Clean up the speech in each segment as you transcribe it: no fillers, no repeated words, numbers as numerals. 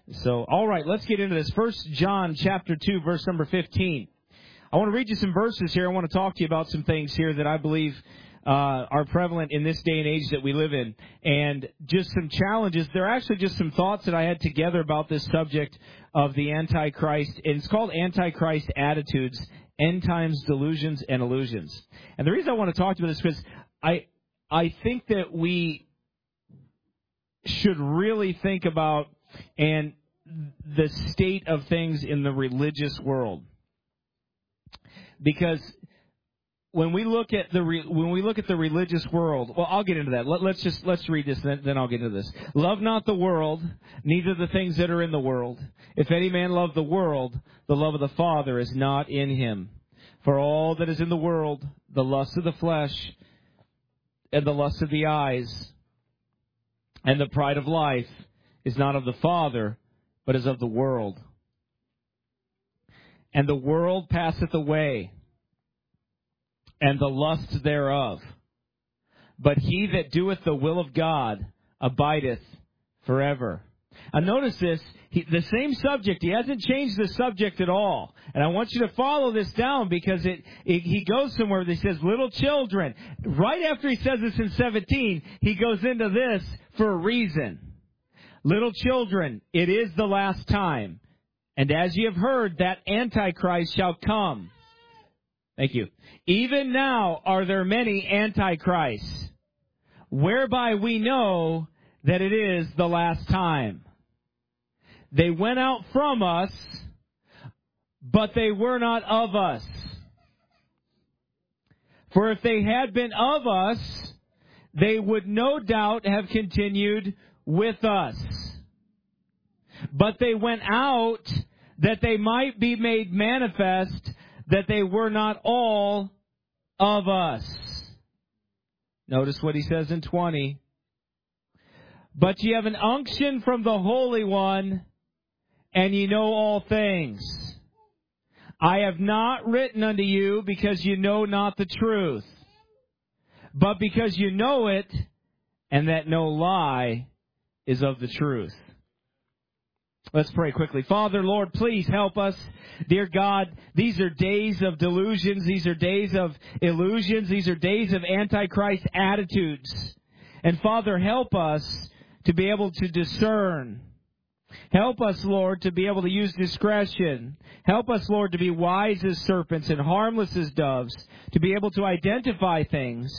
So, all right, let's get into this. 1 John chapter 2, verse number 15. I want to read you some verses here. I want to talk to you about some things here that I believe are prevalent in this day and age that we live in. And just some challenges. They're actually just some thoughts that I had together about this subject of the Antichrist. And it's called Antichrist Attitudes, End Times Delusions and Illusions. And the reason I want to talk to you about this is because I think that we should really think about and the state of things in the religious world, because when we look at the religious world, well, I'll get into that. Let's read this, then I'll get into this. Love not the world, neither the things that are in the world. If any man love the world, the love of the Father is not in him. For all that is in the world, the lust of the flesh, and the lust of the eyes, and the pride of life, is not of the Father, but is of the world. And the world passeth away, and the lusts thereof. But he that doeth the will of God abideth forever. Now notice this, the same subject, he hasn't changed the subject at all. And I want you to follow this down, because he goes somewhere where he says, little children. Right after he says this in 17, he goes into this for a reason. Little children, it is the last time. And as ye have heard, that Antichrist shall come. Thank you. Even now are there many Antichrists, whereby we know that it is the last time. They went out from us, but they were not of us. For if they had been of us, they would no doubt have continued with us. But they went out that they might be made manifest that they were not all of us. Notice what he says in 20. But ye have an unction from the Holy One, and ye know all things. I have not written unto you because you know not the truth, but because you know it, and that no lie is of the truth. Let's pray quickly. Father, Lord, please help us. Dear God, these are days of delusions. These are days of illusions. These are days of Antichrist attitudes. And Father, help us to be able to discern. Help us, Lord, to be able to use discretion. Help us, Lord, to be wise as serpents and harmless as doves, to be able to identify things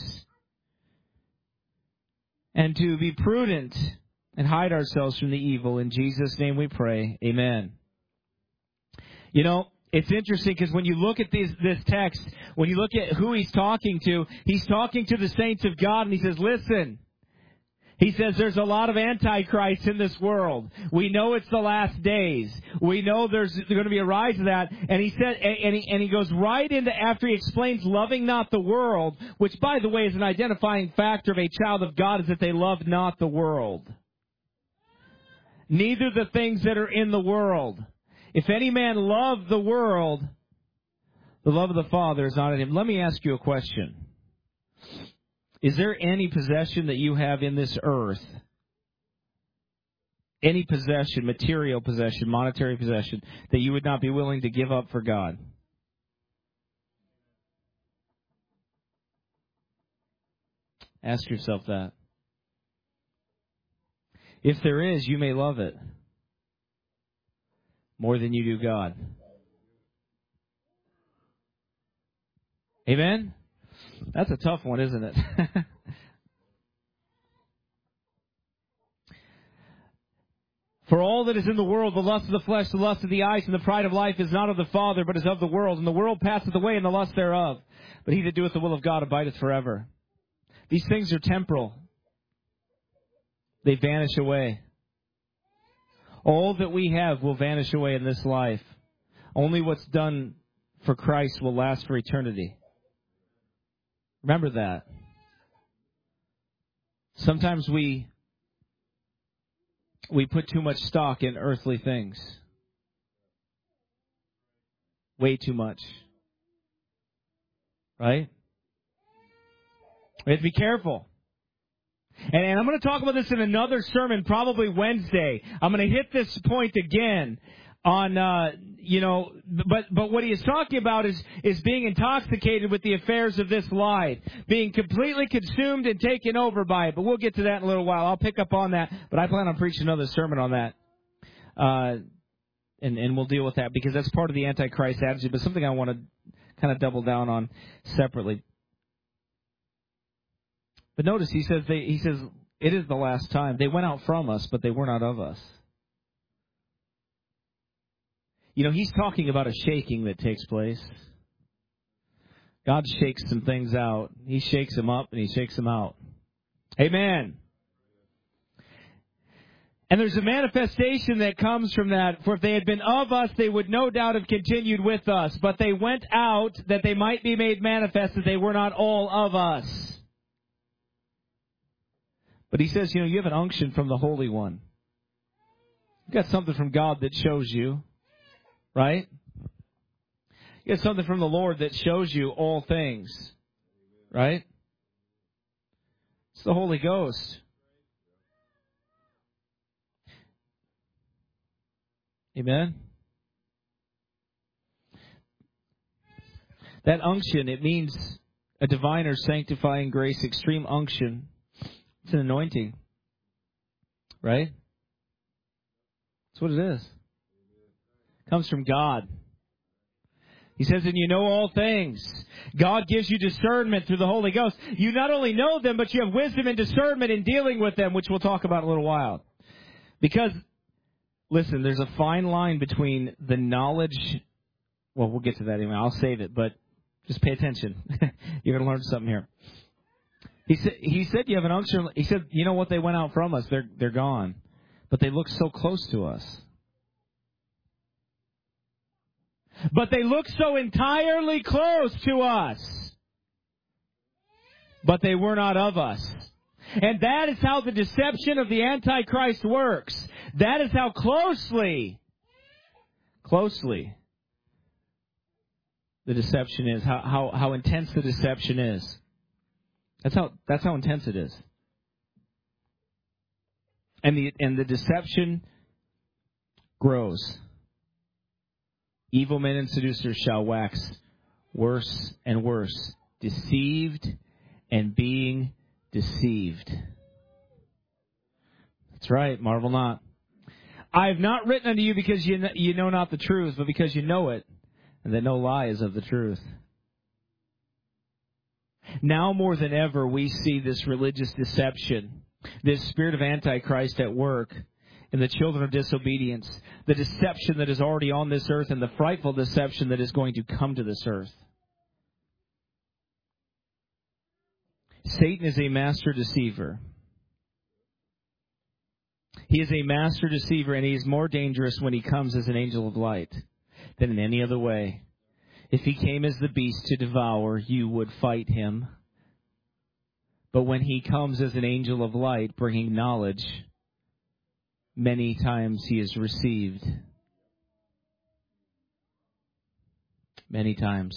and to be prudent and hide ourselves from the evil. In Jesus' name we pray. Amen. You know, it's interesting because when you look at this text, when you look at who he's talking to the saints of God, and he says, listen. He says there's a lot of antichrists in this world. We know it's the last days. We know there's going to be a rise of that. And he said, and he goes right into, after he explains loving not the world, which by the way is an identifying factor of a child of God, is that they love not the world. Neither the things that are in the world. If any man love the world, the love of the Father is not in him. Let me ask you a question. Is there any possession that you have in this earth, any possession, material possession, monetary possession, that you would not be willing to give up for God? Ask yourself that. If there is, you may love it more than you do God. Amen? That's a tough one, isn't it? For all that is in the world, the lust of the flesh, the lust of the eyes, and the pride of life is not of the Father, but is of the world. And the world passeth away, and the lust thereof. But he that doeth the will of God abideth forever. These things are temporal. They vanish away. All that we have will vanish away in this life. Only what's done for Christ will last for eternity. Remember that. Sometimes we put too much stock in earthly things. Way too much. Right? We have to be careful. And I'm going to talk about this in another sermon, probably Wednesday. I'm going to hit this point again on, but what he is talking about is being intoxicated with the affairs of this life, being completely consumed and taken over by it. But we'll get to that in a little while. I'll pick up on that, but I plan on preaching another sermon on that. And we'll deal with that because that's part of the Antichrist attitude, but something I want to kind of double down on separately. But notice he says it is the last time. They went out from us, but they were not of us. You know, he's talking about a shaking that takes place. God shakes some things out. He shakes them up and he shakes them out. Amen. And there's a manifestation that comes from that. For if they had been of us, they would no doubt have continued with us. But they went out that they might be made manifest that they were not all of us. But he says, you have an unction from the Holy One. You've got something from God that shows you, right? You got something from the Lord that shows you all things, right? It's the Holy Ghost. Amen? That unction, it means a divine or sanctifying grace, extreme unction. It's an anointing. Right? That's what it is. It comes from God. He says, and you know all things. God gives you discernment through the Holy Ghost. You not only know them, but you have wisdom and discernment in dealing with them, which we'll talk about in a little while. Because, listen, there's a fine line between the knowledge. Well, we'll get to that anyway. I'll save it, but just pay attention. You're going to learn something here. He said you have an unction. He said, you know what? They went out from us. They're gone. But they look so close to us. But they look so entirely close to us. But they were not of us. And that is how the deception of the Antichrist works. That is how closely the deception is. How intense the deception is. That's how intense it is. And the deception grows. Evil men and seducers shall wax worse and worse, deceived and being deceived. That's right, marvel not. I have not written unto you because you know not the truth, but because you know it, and that no lie is of the truth. Now more than ever, we see this religious deception, this spirit of Antichrist at work in the children of disobedience, the deception that is already on this earth, and the frightful deception that is going to come to this earth. Satan is a master deceiver. He is a master deceiver, and he is more dangerous when he comes as an angel of light than in any other way. If he came as the beast to devour, you would fight him. But when he comes as an angel of light, bringing knowledge, many times he is received. Many times.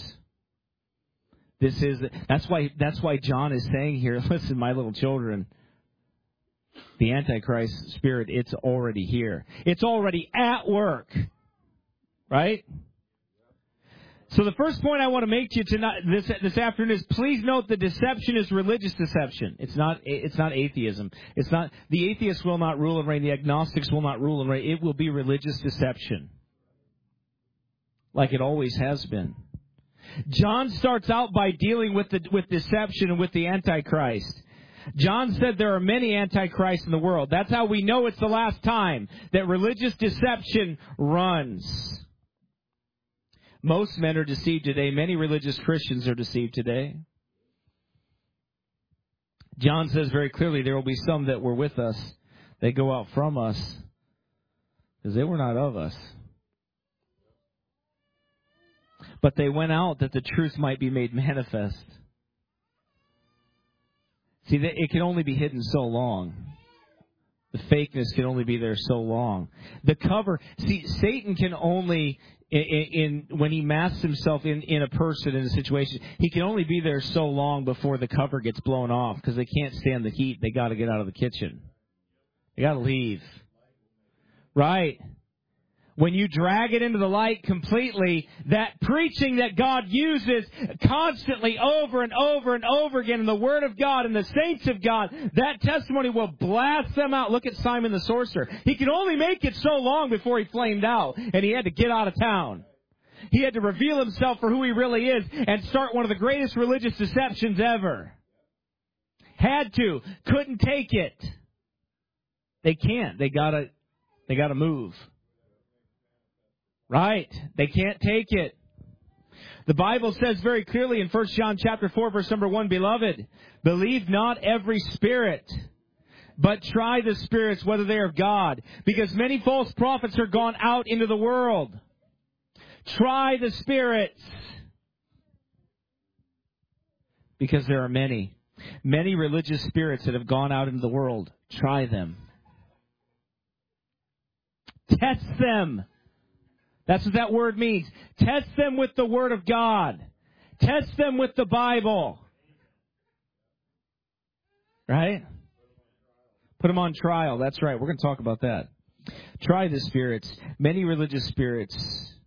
That's why John is saying here, listen, my little children, the Antichrist spirit, it's already here. It's already at work. Right? So the first point I want to make to you tonight, this afternoon, is please note the deception is religious deception. It's not atheism. It's not, the atheists will not rule and reign. The agnostics will not rule and reign. It will be religious deception. Like it always has been. John starts out by dealing with deception and with the Antichrist. John said there are many antichrists in the world. That's how we know it's the last time that religious deception runs. Most men are deceived today. Many religious Christians are deceived today. John says very clearly there will be some that were with us. They go out from us because they were not of us. But they went out that the truth might be made manifest. See, it can only be hidden so long. The fakeness can only be there so long. The cover, see, Satan can only in when he masks himself in a person, in a situation, he can only be there so long before the cover gets blown off because they can't stand the heat. They got to get out of the kitchen. They got to leave. Right. When you drag it into the light completely, that preaching that God uses constantly over and over and over again in the Word of God and the saints of God, that testimony will blast them out. Look at Simon the sorcerer. He could only make it so long before he flamed out, and he had to get out of town. He had to reveal himself for who he really is and start one of the greatest religious deceptions ever. Had to. Couldn't take it. They can't. They gotta move. Right. They can't take it. The Bible says very clearly in 1 John chapter 4, verse number 1, Beloved, believe not every spirit, but try the spirits whether they are God, because many false prophets are gone out into the world. Try the spirits. Because there are many religious spirits that have gone out into the world. Try them. Test them. That's what that word means. Test them with the Word of God. Test them with the Bible. Right? Put them on trial. That's right. We're going to talk about that. Try the spirits. Many religious spirits.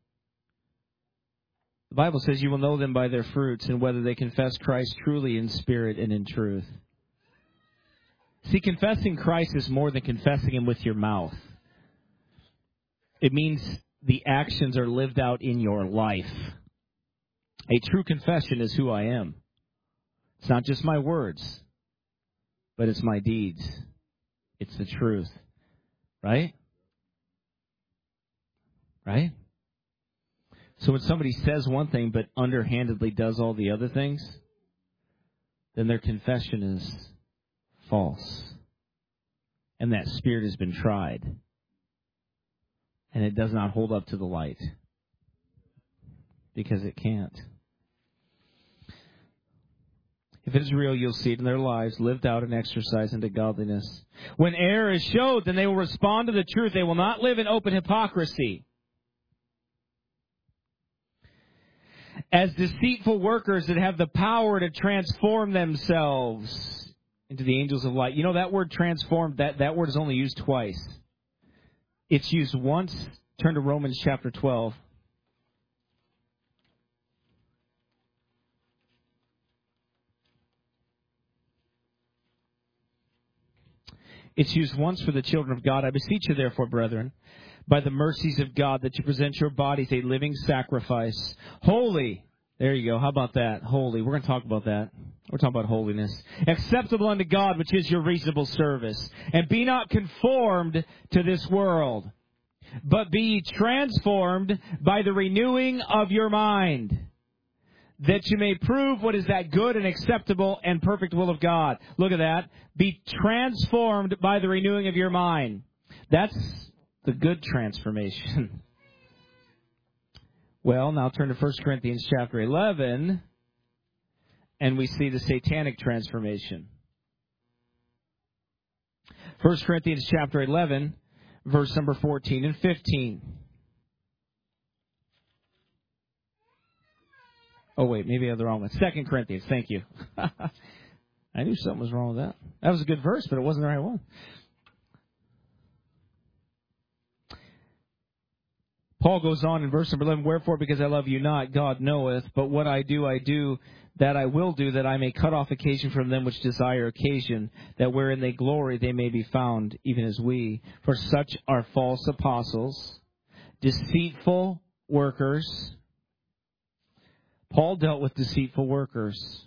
The Bible says you will know them by their fruits and whether they confess Christ truly in spirit and in truth. See, confessing Christ is more than confessing Him with your mouth. It means the actions are lived out in your life. A true confession is who I am. It's not just my words, but it's my deeds. It's the truth. Right? Right? So when somebody says one thing but underhandedly does all the other things, then their confession is false. And that spirit has been tried. And it does not hold up to the light. Because it can't. If it is real, you'll see it in their lives, lived out and exercised into godliness. When error is showed, then they will respond to the truth. They will not live in open hypocrisy. As deceitful workers that have the power to transform themselves into the angels of light. You know, that word transformed, that word is only used twice. It's used once. Turn to Romans chapter 12. It's used once for the children of God. I beseech you, therefore, brethren, by the mercies of God, that you present your bodies a living sacrifice, holy. There you go. How about that? Holy. We're going to talk about that. We're talking about holiness. Acceptable unto God, which is your reasonable service. And be not conformed to this world, but be ye transformed by the renewing of your mind, that you may prove what is that good and acceptable and perfect will of God. Look at that. Be transformed by the renewing of your mind. That's the good transformation. Well, now turn to 1 Corinthians chapter 11, and we see the satanic transformation. 1 Corinthians chapter 11, verse number 14 and 15. Oh, wait, maybe I have the wrong one. 2 Corinthians, thank you. I knew something was wrong with that. That was a good verse, but it wasn't the right one. Paul goes on in verse number 11, Wherefore, because I love you not, God knoweth, but what I do, that I will do, that I may cut off occasion from them which desire occasion, that wherein they glory they may be found, even as we. For such are false apostles, deceitful workers. Paul dealt with deceitful workers.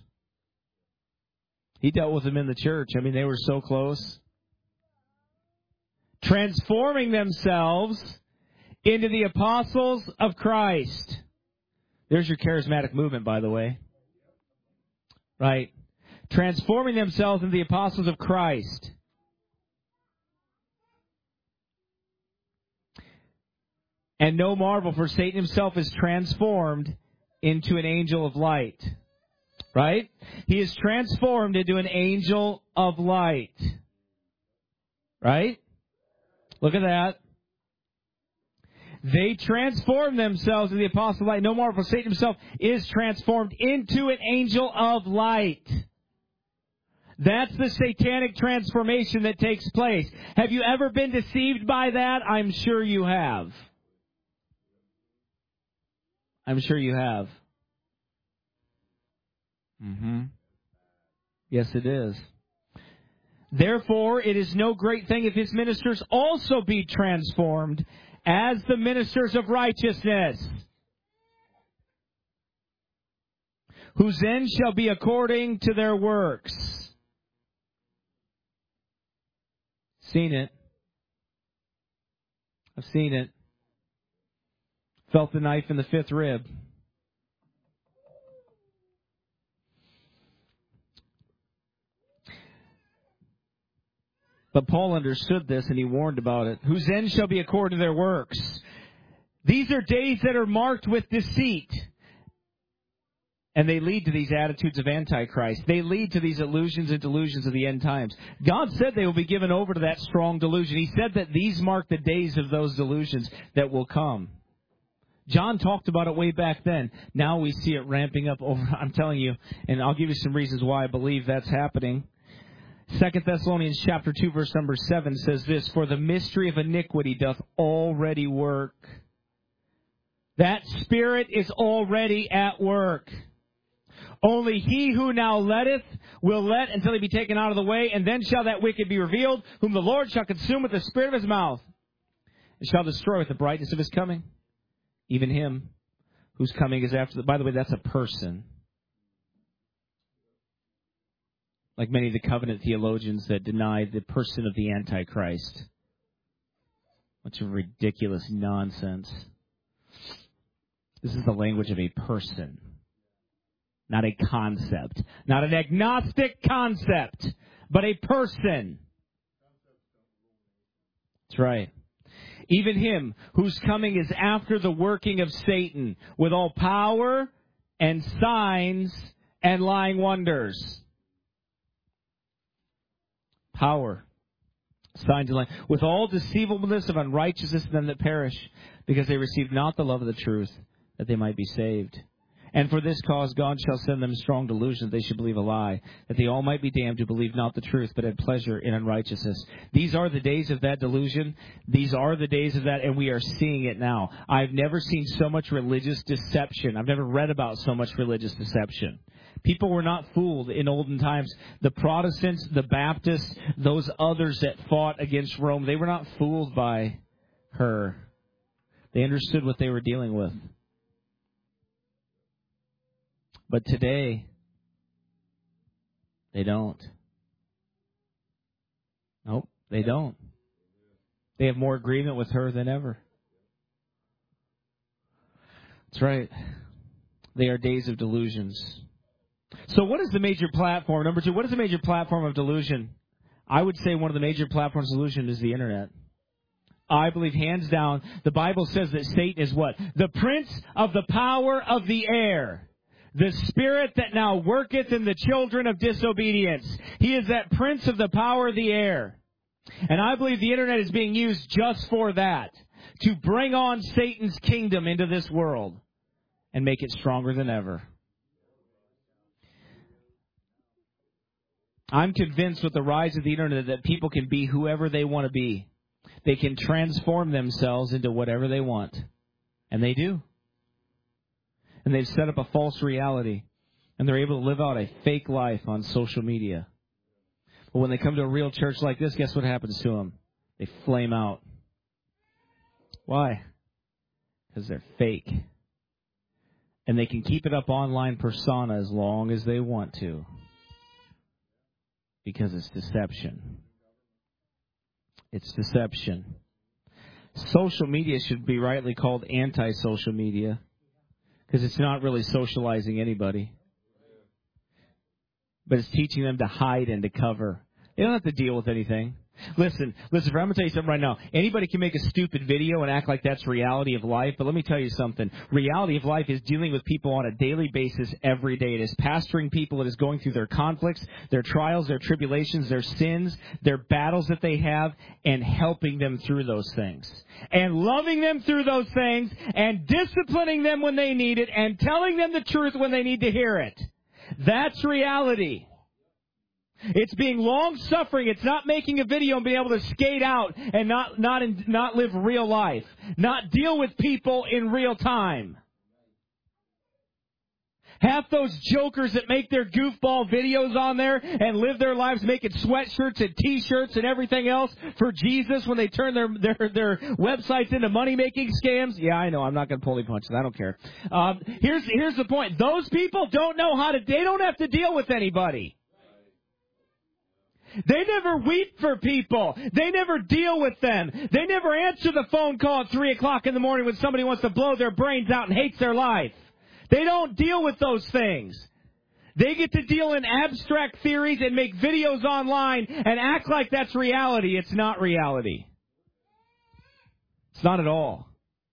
He dealt with them in the church. I mean, they were so close. Transforming themselves into the apostles of Christ. There's your charismatic movement, by the way. Right. Transforming themselves into the apostles of Christ. And no marvel, for Satan himself is transformed into an angel of light. Right? He is transformed into an angel of light. Right? Look at that. They transform themselves in the apostle of light. No more, for Satan himself is transformed into an angel of light. That's the satanic transformation that takes place. Have you ever been deceived by that? I'm sure you have. I'm sure you have. Yes, it is. Therefore, it is no great thing if his ministers also be transformed as the ministers of righteousness, whose end shall be according to their works. Seen it. I've seen it. Felt the knife in the fifth rib. But Paul understood this and he warned about it. Whose end shall be according to their works. These are days that are marked with deceit. And they lead to these attitudes of Antichrist. They lead to these illusions and delusions of the end times. God said they will be given over to that strong delusion. He said that these mark the days of those delusions that will come. John talked about it way back then. Now we see it ramping up over. I'm telling you, and I'll give you some reasons why I believe that's happening. 2 Thessalonians chapter 2, verse number 7 says this, for the mystery of iniquity doth already work. That spirit is already at work. Only he who now letteth will let until he be taken out of the way, and then shall that wicked be revealed, whom the Lord shall consume with the spirit of his mouth, and shall destroy with the brightness of his coming. Even him whose coming is after. By the way, that's a person. Like many of the covenant theologians that deny the person of the Antichrist. Bunch of ridiculous nonsense. This is the language of a person, not a concept. Not an agnostic concept, but a person. That's right. Even him whose coming is after the working of Satan, with all power and signs and lying wonders. Power, signs and lying, with all deceivableness of unrighteousness in them that perish, because they received not the love of the truth, that they might be saved. And for this cause God shall send them strong delusion, that they should believe a lie, that they all might be damned who believe not the truth, but had pleasure in unrighteousness. These are the days of that delusion. These are the days of that, and we are seeing it now. I've never seen so much religious deception. I've never read about so much religious deception. People were not fooled in olden times. The Protestants, the Baptists, those others that fought against Rome, they were not fooled by her. They understood what they were dealing with. But today, they don't. Nope, they don't. They have more agreement with her than ever. That's right. They are days of delusions. So what is the major platform? Number two, what is the major platform of delusion? I would say one of the major platforms of delusion is the Internet. I believe hands down, the Bible says that Satan is what? The prince of the power of the air. The spirit that now worketh in the children of disobedience. He is that prince of the power of the air. And I believe the Internet is being used just for that. To bring on Satan's kingdom into this world. And make it stronger than ever. I'm convinced with the rise of the Internet that people can be whoever they want to be. They can transform themselves into whatever they want. And they do. And they've set up a false reality. And they're able to live out a fake life on social media. But when they come to a real church like this, guess what happens to them? They flame out. Why? Because they're fake. And they can keep it up online persona as long as they want to. Because it's deception. It's deception. Social media should be rightly called anti-social media. Because it's not really socializing anybody. But it's teaching them to hide and to cover. They don't have to deal with anything. Listen, I'm going to tell you something right now. Anybody can make a stupid video and act like that's reality of life, but let me tell you something. Reality of life is dealing with people on a daily basis every day. It is pastoring people. It is going through their conflicts, their trials, their tribulations, their sins, their battles that they have, and helping them through those things. And loving them through those things, and disciplining them when they need it, and telling them the truth when they need to hear it. That's reality. It's being long-suffering. It's not making a video and being able to skate out and not live real life. Not deal with people in real time. Half those jokers that make their goofball videos on there and live their lives making sweatshirts and T-shirts and everything else for Jesus when they turn their websites into money-making scams. Yeah, I know. I'm not going to pulley punch. I don't care. Here's the point. Those people don't know they don't have to deal with anybody. They never weep for people. They never deal with them. They never answer the phone call at 3 o'clock in the morning when somebody wants to blow their brains out and hates their life. They don't deal with those things. They get to deal in abstract theories and make videos online and act like that's reality. It's not reality. It's not at all.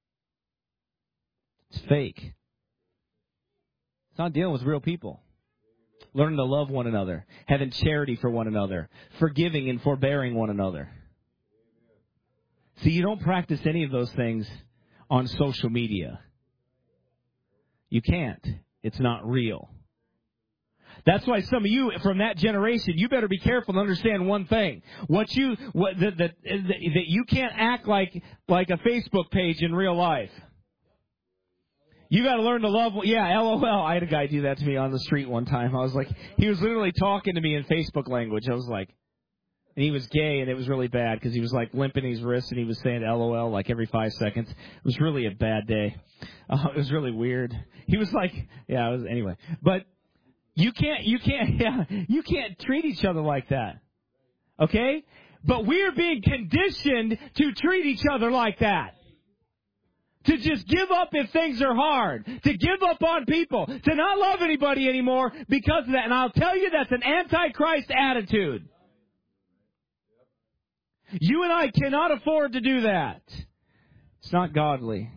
It's fake. It's not dealing with real people. Learning to love one another, having charity for one another, forgiving and forbearing one another. See, you don't practice any of those things on social media. You can't. It's not real. That's why some of you from that generation, you better be careful to understand one thing. That you can't act like a Facebook page in real life. You got to learn to love. Yeah, LOL. I had a guy do that to me on the street one time. I was like, he was literally talking to me in Facebook language. I was like, and he was gay, and it was really bad because he was like limping his wrist, and he was saying LOL like every 5 seconds. It was really a bad day. It was really weird. He was like, yeah, it was anyway. But you can't treat each other like that. Okay? But we're being conditioned to treat each other like that. To just give up if things are hard. To give up on people. To not love anybody anymore because of that. And I'll tell you, that's an antichrist attitude. You and I cannot afford to do that. It's not godly.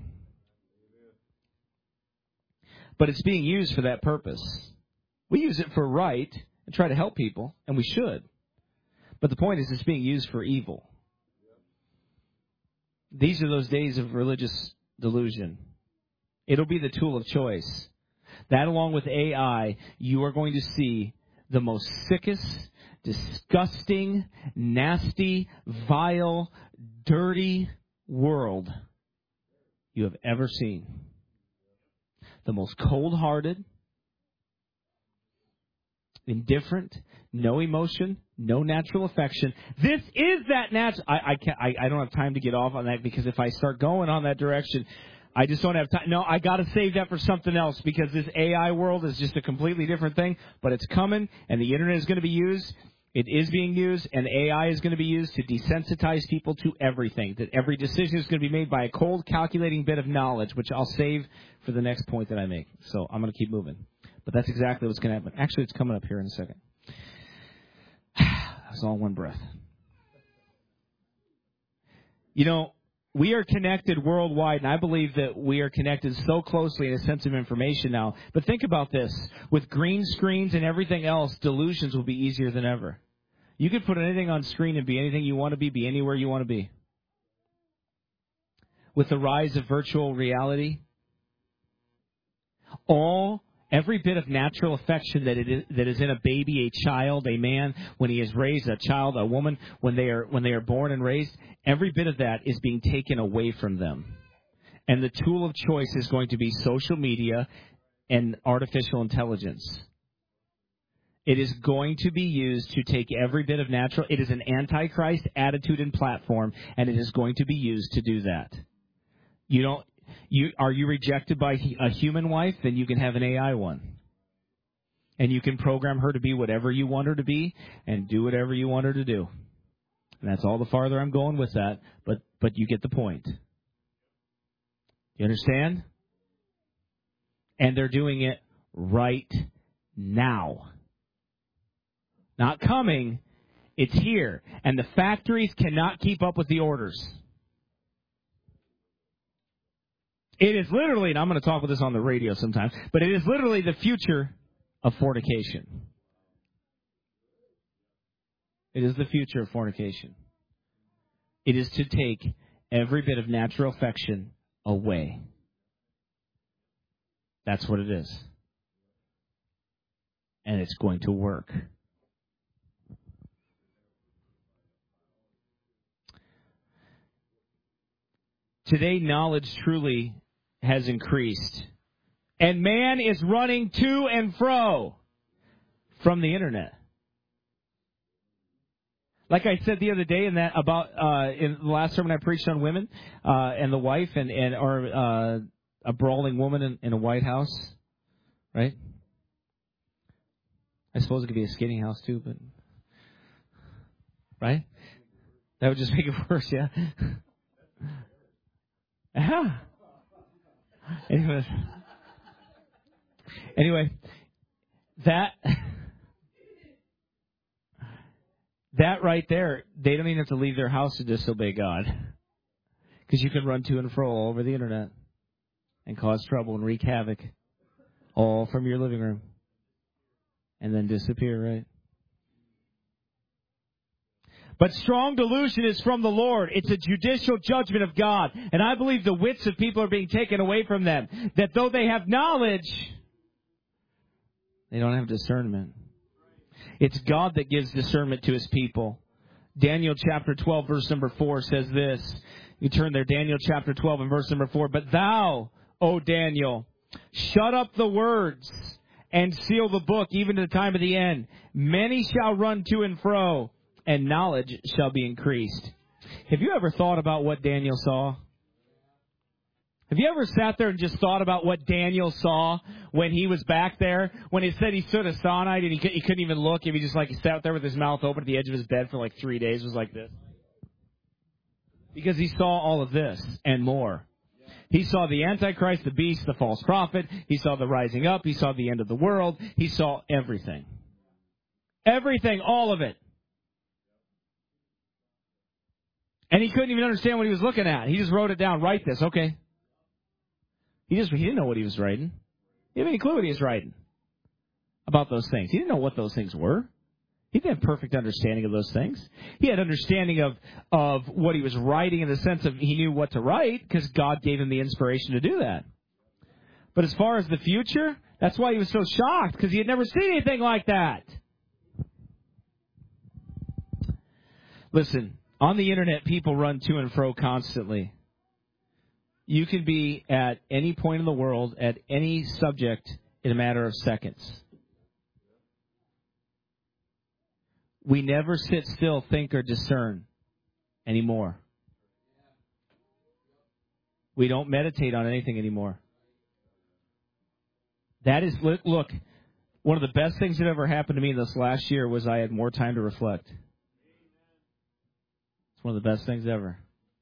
But it's being used for that purpose. We use it for right and try to help people, and we should. But the point is, it's being used for evil. These are those days of religious delusion. It'll be the tool of choice. That, along with AI, you are going to see the most sickest, disgusting, nasty, vile, dirty world you have ever seen. The most cold-hearted, indifferent, no emotion, no natural affection. This is that natural. I don't have time to get off on that because if I start going on that direction, I just don't have time. No, I got to save that for something else because this AI world is just a completely different thing. But it's coming, and the internet is going to be used. It is being used, and AI is going to be used to desensitize people to everything. That every decision is going to be made by a cold, calculating bit of knowledge, which I'll save for the next point that I make. So I'm going to keep moving. But that's exactly what's going to happen. Actually, it's coming up here in a second. That's all in one breath. You know, we are connected worldwide, and I believe that we are connected so closely in a sense of information now. But think about this. With green screens and everything else, delusions will be easier than ever. You could put anything on screen and be anything you want to be anywhere you want to be. With the rise of virtual reality, every bit of natural affection that is in a baby, a child, a man, when he is raised, a child, a woman, when they are born and raised, every bit of that is being taken away from them. And the tool of choice is going to be social media and artificial intelligence. It is going to be used to take every bit of natural. It is an antichrist attitude and platform, and it is going to be used to do that. Are you rejected by a human wife? Then you can have an AI one. And you can program her to be whatever you want her to be and do whatever you want her to do. And that's all the farther I'm going with that, but you get the point. You understand? And they're doing it right now. Not coming. It's here. And the factories cannot keep up with the orders. It is literally, and I'm going to talk with this on the radio sometime, but it is literally the future of fornication. It is the future of fornication. It is to take every bit of natural affection away. That's what it is. And it's going to work. Today, knowledge truly has increased. And man is running to and fro from the internet. Like I said the other day in the last sermon I preached on women and the wife or a brawling woman in a White House, right? I suppose it could be a skinny house too, but right? That would just make it worse, yeah. Anyway, that right there, they don't even have to leave their house to disobey God. Because you can run to and fro all over the internet and cause trouble and wreak havoc all from your living room and then disappear, right? But strong delusion is from the Lord. It's a judicial judgment of God. And I believe the wits of people are being taken away from them. That though they have knowledge, they don't have discernment. It's God that gives discernment to His people. Daniel chapter 12, verse number 4 says this. You turn there, Daniel chapter 12 and verse number 4. But thou, O Daniel, shut up the words and seal the book, even to the time of the end. Many shall run to and fro, and knowledge shall be increased. Have you ever thought about what Daniel saw? Have you ever sat there and just thought about what Daniel saw when he was back there? When it said he stood aside and he couldn't even look. If he just he sat there with his mouth open at the edge of his bed for 3 days, it was like this. Because he saw all of this and more. He saw the Antichrist, the beast, the false prophet. He saw the rising up. He saw the end of the world. He saw everything. Everything, all of it. And he couldn't even understand what he was looking at. He just wrote it down. Write this. Okay. He didn't know what he was writing. He didn't have any clue what he was writing about those things. He didn't know what those things were. He didn't have perfect understanding of those things. He had understanding of what he was writing in the sense of he knew what to write because God gave him the inspiration to do that. But as far as the future, that's why he was so shocked, because he had never seen anything like that. Listen, on the internet, people run to and fro constantly. You can be at any point in the world, at any subject, in a matter of seconds. We never sit still, think, or discern anymore. We don't meditate on anything anymore. That is, look, one of the best things that ever happened to me this last year was I had more time to reflect. It's one of the best things ever.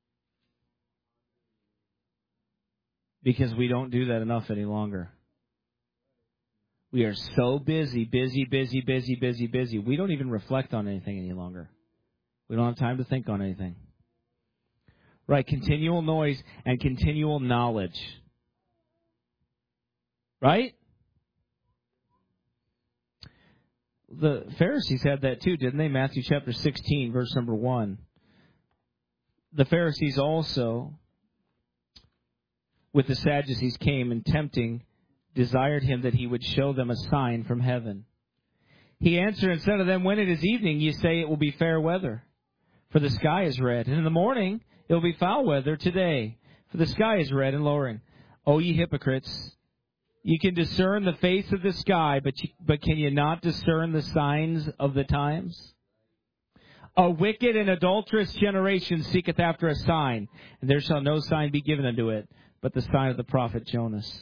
Because we don't do that enough any longer. We are so busy. We don't even reflect on anything any longer. We don't have time to think on anything. Right, continual noise and continual knowledge. Right? The Pharisees had that too, didn't they? Matthew chapter 16, verse number 1. The Pharisees also, with the Sadducees, came and tempting, desired him that he would show them a sign from heaven. He answered and said to them, when it is evening, ye say it will be fair weather, for the sky is red. And in the morning it will be foul weather today, for the sky is red and lowering. O ye hypocrites, you can discern the face of the sky, but can you not discern the signs of the times? A wicked and adulterous generation seeketh after a sign, and there shall no sign be given unto it, but the sign of the prophet Jonas.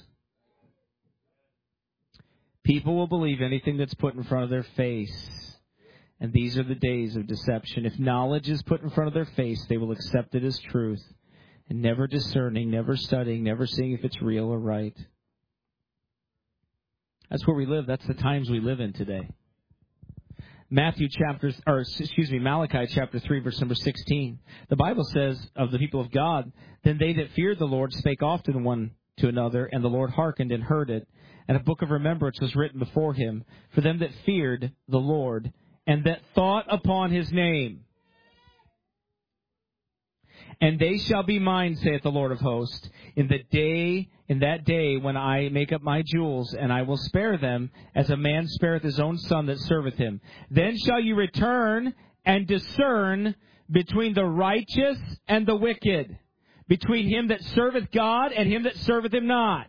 People will believe anything that's put in front of their face. And these are the days of deception. If knowledge is put in front of their face, they will accept it as truth. And never discerning, never studying, never seeing if it's real or right. That's where we live. That's the times we live in today. Malachi chapter 3, verse number 16. The Bible says of the people of God, then they that feared the Lord spake often one to another, and the Lord hearkened and heard it. And a book of remembrance was written before him for them that feared the Lord, and that thought upon his name. And they shall be mine, saith the Lord of hosts, in that day when I make up my jewels, and I will spare them, as a man spareth his own son that serveth him. Then shall you return and discern between the righteous and the wicked, between him that serveth God and him that serveth him not.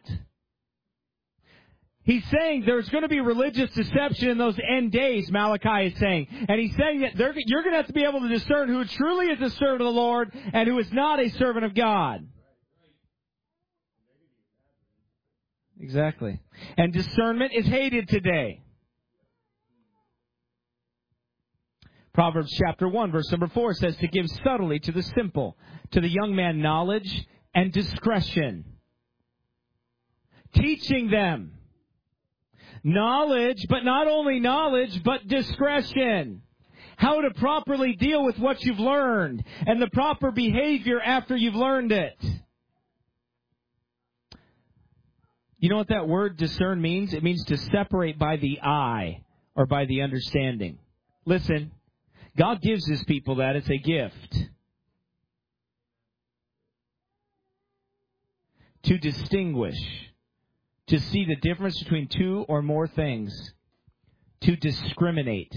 He's saying there's going to be religious deception in those end days, Malachi is saying. And he's saying that you're going to have to be able to discern who truly is a servant of the Lord and who is not a servant of God. Exactly. And discernment is hated today. Proverbs chapter 1, verse number 4 says, to give subtly to the simple, to the young man knowledge and discretion. Teaching them. Knowledge, but not only knowledge, but discretion. How to properly deal with what you've learned and the proper behavior after you've learned it. You know what that word discern means? It means to separate by the eye or by the understanding. Listen, God gives His people that. It's a gift. To distinguish. To see the difference between two or more things. To discriminate.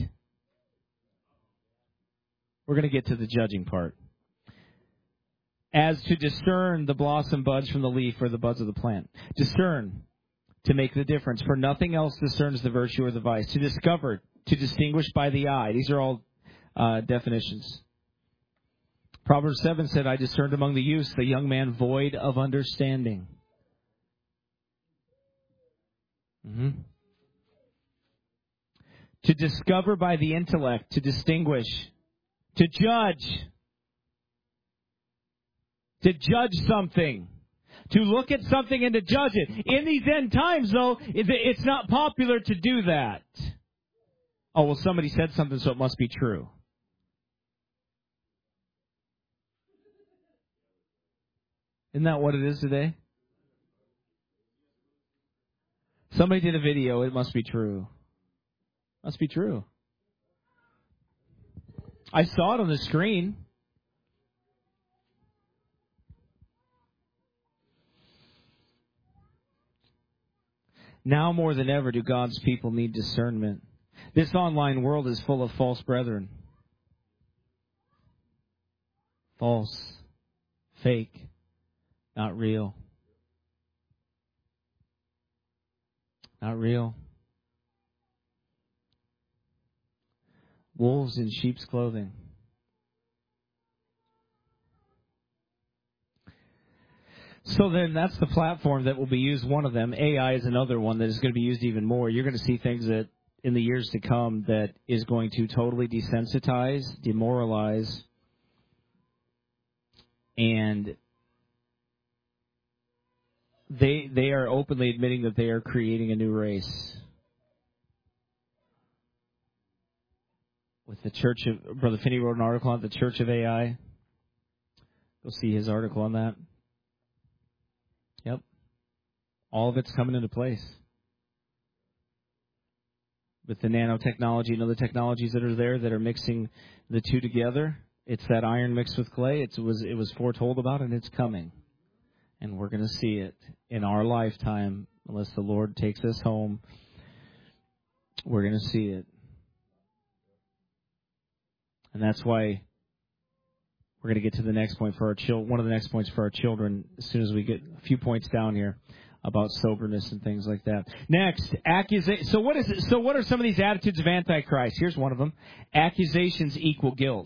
We're going to get to the judging part. As to discern the blossom buds from the leaf or the buds of the plant. Discern, to make the difference. For nothing else discerns the virtue or the vice. To discover, to distinguish by the eye. These are all definitions. Proverbs 7 said, I discerned among the youths the young man void of understanding. To discover by the intellect, to distinguish, to judge something, to look at something and to judge it. In these end times, though, it's not popular to do that. Oh, well, somebody said something, so it must be true. Isn't that what it is today? Somebody did a video, it must be true. Must be true. I saw it on the screen. Now more than ever do God's people need discernment. This online world is full of false brethren. False. Fake. Not real. Not real. Wolves in sheep's clothing. So then that's the platform that will be used, one of them. AI is another one that is going to be used even more. You're going to see things that in the years to come that is going to totally desensitize, demoralize, and they are openly admitting that they are creating a new race. With the Church of, Brother Finney wrote an article on the Church of AI. Go see his article on that. Yep. All of it's coming into place. With the nanotechnology and other technologies that are there that are mixing the two together, it's that iron mixed with clay. It was foretold about, and it's coming. And we're going to see it in our lifetime, unless the Lord takes us home. We're going to see it. And that's why we're going to get to the next point for our children. One of the next points for our children, as soon as we get a few points down here about soberness and things like that. Next, accusation. So what is it? So what are some of these attitudes of Antichrist? Here's one of them: accusations equal guilt.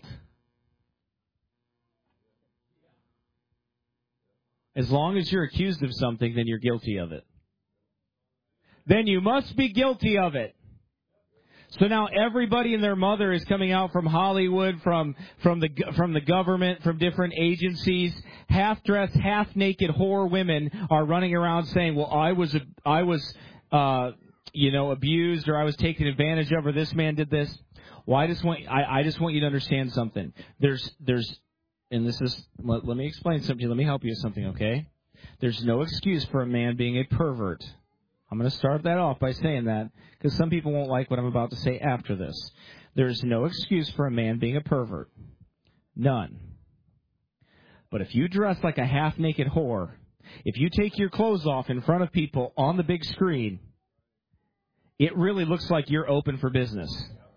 As long as you're accused of something, then you're guilty of it. Then you must be guilty of it. So now everybody and their mother is coming out from Hollywood, from the government, from different agencies. Half-dressed, half-naked whore women are running around saying, "Well, I was abused, or I was taken advantage of, or this man did this." Well, I just want you to understand something. And this is, let me explain something to you. Let me help you with something, okay? There's no excuse for a man being a pervert. I'm going to start that off by saying that, because some people won't like what I'm about to say after this. There's no excuse for a man being a pervert. None. But if you dress like a half-naked whore, if you take your clothes off in front of people on the big screen, it really looks like you're open for business.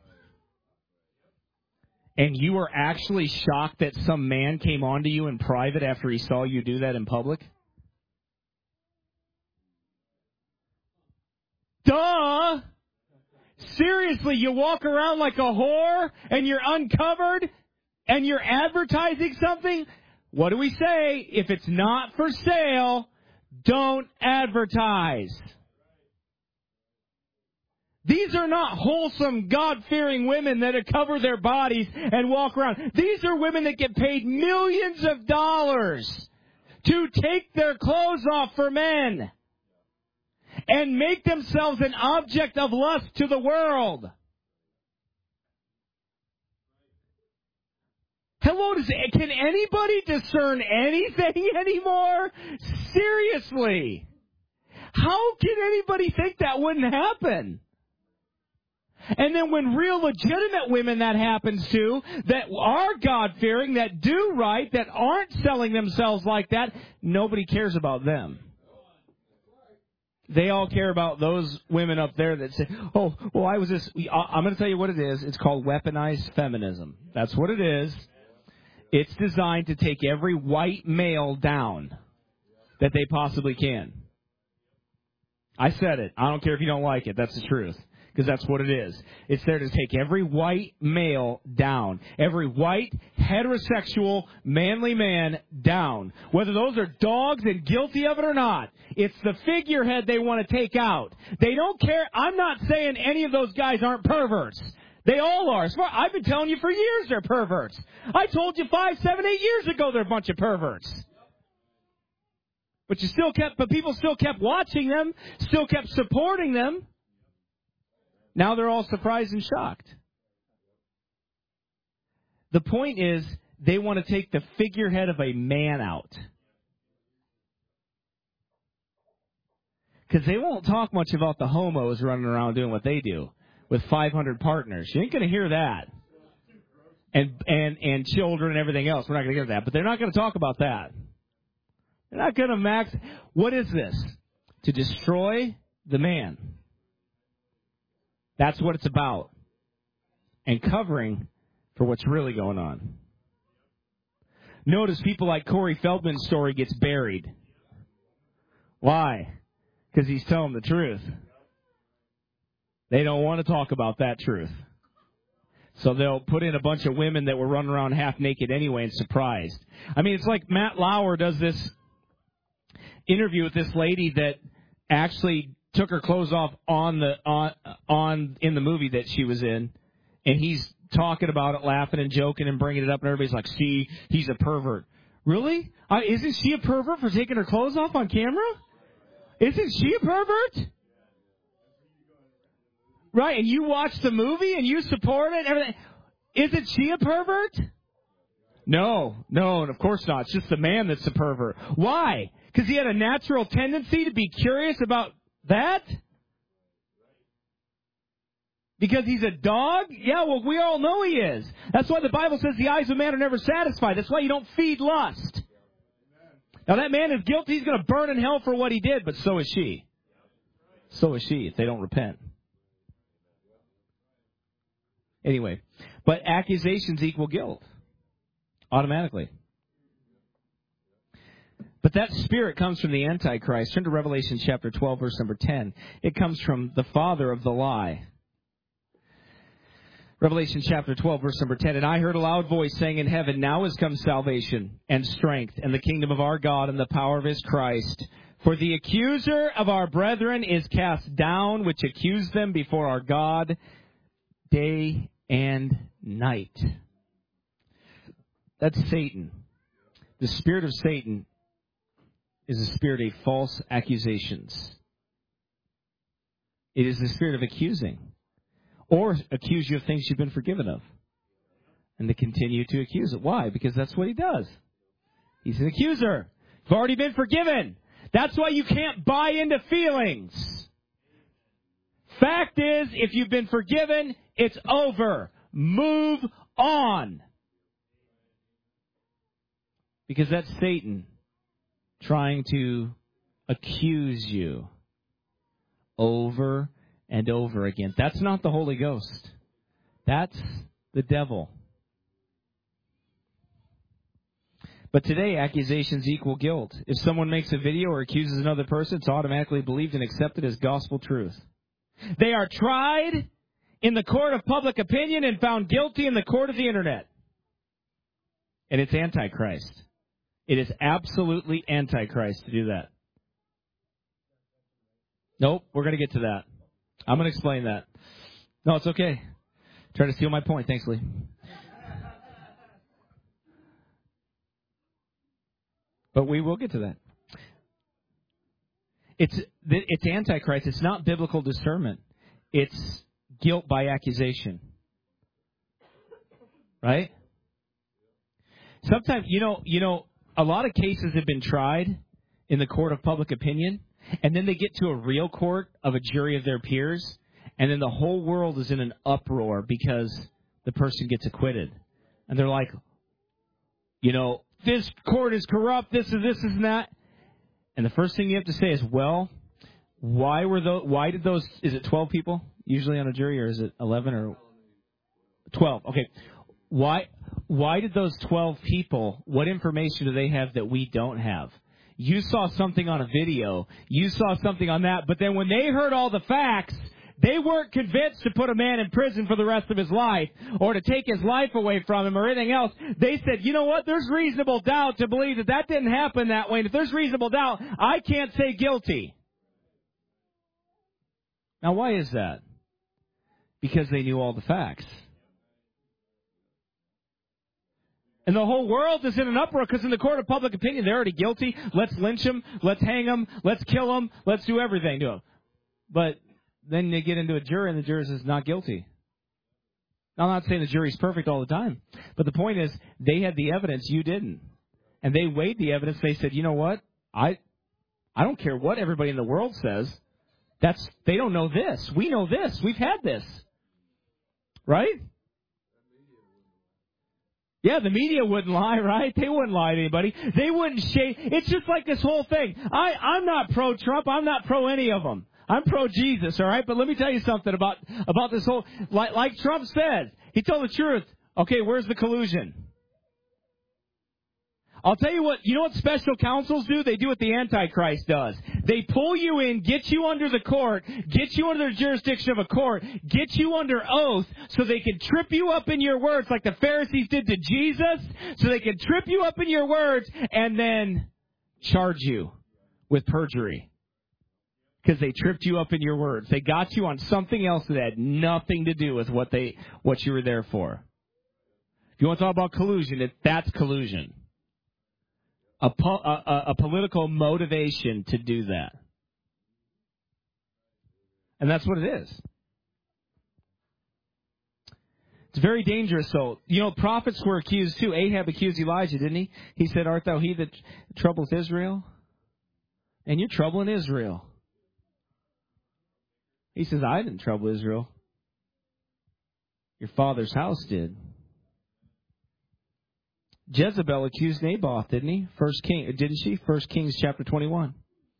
And you are actually shocked that some man came on to you in private after he saw you do that in public? Duh! Seriously, you walk around like a whore and you're uncovered and you're advertising something? What do we say? If it's not for sale, don't advertise. These are not wholesome, God-fearing women that cover their bodies and walk around. These are women that get paid millions of dollars to take their clothes off for men and make themselves an object of lust to the world. Hello, can anybody discern anything anymore? Seriously. How can anybody think that wouldn't happen? And then when real legitimate women that happens to, that are God-fearing, that do right, that aren't selling themselves like that, nobody cares about them. They all care about those women up there that say, oh, well, I was this. I'm going to tell you what it is. It's called weaponized feminism. That's what it is. It's designed to take every white male down that they possibly can. I said it. I don't care if you don't like it. That's the truth. Because that's what it is. It's there to take every white male down. Every white, heterosexual, manly man down. Whether those are dogs and guilty of it or not. It's the figurehead they want to take out. They don't care. I'm not saying any of those guys aren't perverts. They all are. I've been telling you for years they're perverts. I told you 5, 7, 8 years ago they're a bunch of perverts. But people still kept watching them, still kept supporting them. Now they're all surprised and shocked. The point is, they want to take the figurehead of a man out. Because they won't talk much about the homos running around doing what they do with 500 partners. You ain't going to hear that. And children and everything else. We're not going to hear that. But they're not going to talk about that. They're not going to What is this? To destroy the man. That's what it's about. And covering for what's really going on. Notice people like Corey Feldman's story gets buried. Why? Because he's telling the truth. They don't want to talk about that truth. So they'll put in a bunch of women that were running around half naked anyway and surprised. I mean, it's like Matt Lauer does this interview with this lady that actually took her clothes off in the movie that she was in, and he's talking about it, laughing and joking and bringing it up, and everybody's like, see, he's a pervert. Really? Isn't she a pervert for taking her clothes off on camera? Isn't she a pervert? Right, and you watch the movie and you support it and everything. Isn't she a pervert? No, and of course not. It's just the man that's a pervert. Why? Because he had a natural tendency to be curious about that? Because he's a dog? Yeah, well, we all know he is. That's why the Bible says the eyes of man are never satisfied. That's why you don't feed lust. Now, that man is guilty. He's going to burn in hell for what he did, but so is she. So is she if they don't repent. Anyway, but accusations equal guilt. Automatically. But that spirit comes from the Antichrist. Turn to Revelation chapter 12, verse number 10. It comes from the father of the lie. Revelation chapter 12, verse number 10. And I heard a loud voice saying in heaven, now is come salvation and strength and the kingdom of our God and the power of his Christ. For the accuser of our brethren is cast down, which accused them before our God day and night. That's Satan. The spirit of Satan is the spirit of false accusations. It is the spirit of accusing. Or accuse you of things you've been forgiven of. And to continue to accuse it. Why? Because that's what he does. He's an accuser. You've already been forgiven. That's why you can't buy into feelings. Fact is, if you've been forgiven, it's over. Move on. Because that's Satan trying to accuse you over and over again. That's not the Holy Ghost. That's the devil. But today, accusations equal guilt. If someone makes a video or accuses another person, it's automatically believed and accepted as gospel truth. They are tried in the court of public opinion and found guilty in the court of the internet. And it's Antichrist. It is absolutely Antichrist to do that. Nope, we're going to get to that. I'm going to explain that. No, it's okay. Try to steal my point. Thanks, Lee. But we will get to that. It's Antichrist. It's not biblical discernment. It's guilt by accusation. Right? Sometimes, a lot of cases have been tried in the court of public opinion, and then they get to a real court of a jury of their peers, and then the whole world is in an uproar because the person gets acquitted. And they're like, this court is corrupt, this and that. And the first thing you have to say is, well, why did those, is it 12 people usually on a jury, or is it 11 or 12? Okay. Why did those 12 people, what information do they have that we don't have? You saw something on a video, you saw something on that, but then when they heard all the facts, they weren't convinced to put a man in prison for the rest of his life or to take his life away from him or anything else. They said, you know what, there's reasonable doubt to believe that didn't happen that way. And if there's reasonable doubt, I can't say guilty. Now, why is that? Because they knew all the facts. And the whole world is in an uproar because in the court of public opinion, they're already guilty. Let's lynch them. Let's hang them. Let's kill them. Let's do everything to them. But then they get into a jury and the jury says not guilty. Now, I'm not saying the jury's perfect all the time. But the point is, they had the evidence, you didn't. And they weighed the evidence. They said, you know what? I don't care what everybody in the world says. They don't know this. We know this. We've had this. Right? Yeah, the media wouldn't lie, right? They wouldn't lie to anybody. They wouldn't shade. It's just like this whole thing. I'm not pro-Trump. I'm not pro any of them. I'm pro-Jesus, all right? But let me tell you something about this whole, like Trump said, he told the truth. Okay, where's the collusion? I'll tell you what special counsels do? They do what the Antichrist does. They pull you in, get you under the court, get you under the jurisdiction of a court, get you under oath so they can trip you up in your words like the Pharisees did to Jesus, so they can trip you up in your words and then charge you with perjury. Because they tripped you up in your words. They got you on something else that had nothing to do with what you were there for. If you want to talk about collusion, that's collusion. A political motivation to do that. And that's what it is. It's very dangerous. So, prophets were accused too. Ahab accused Elijah, didn't he? He said, art thou he that troubleth Israel? And you're troubling Israel. He says, I didn't trouble Israel. Your father's house did. Jezebel accused Naboth, didn't he? Didn't she? 1 Kings chapter 21.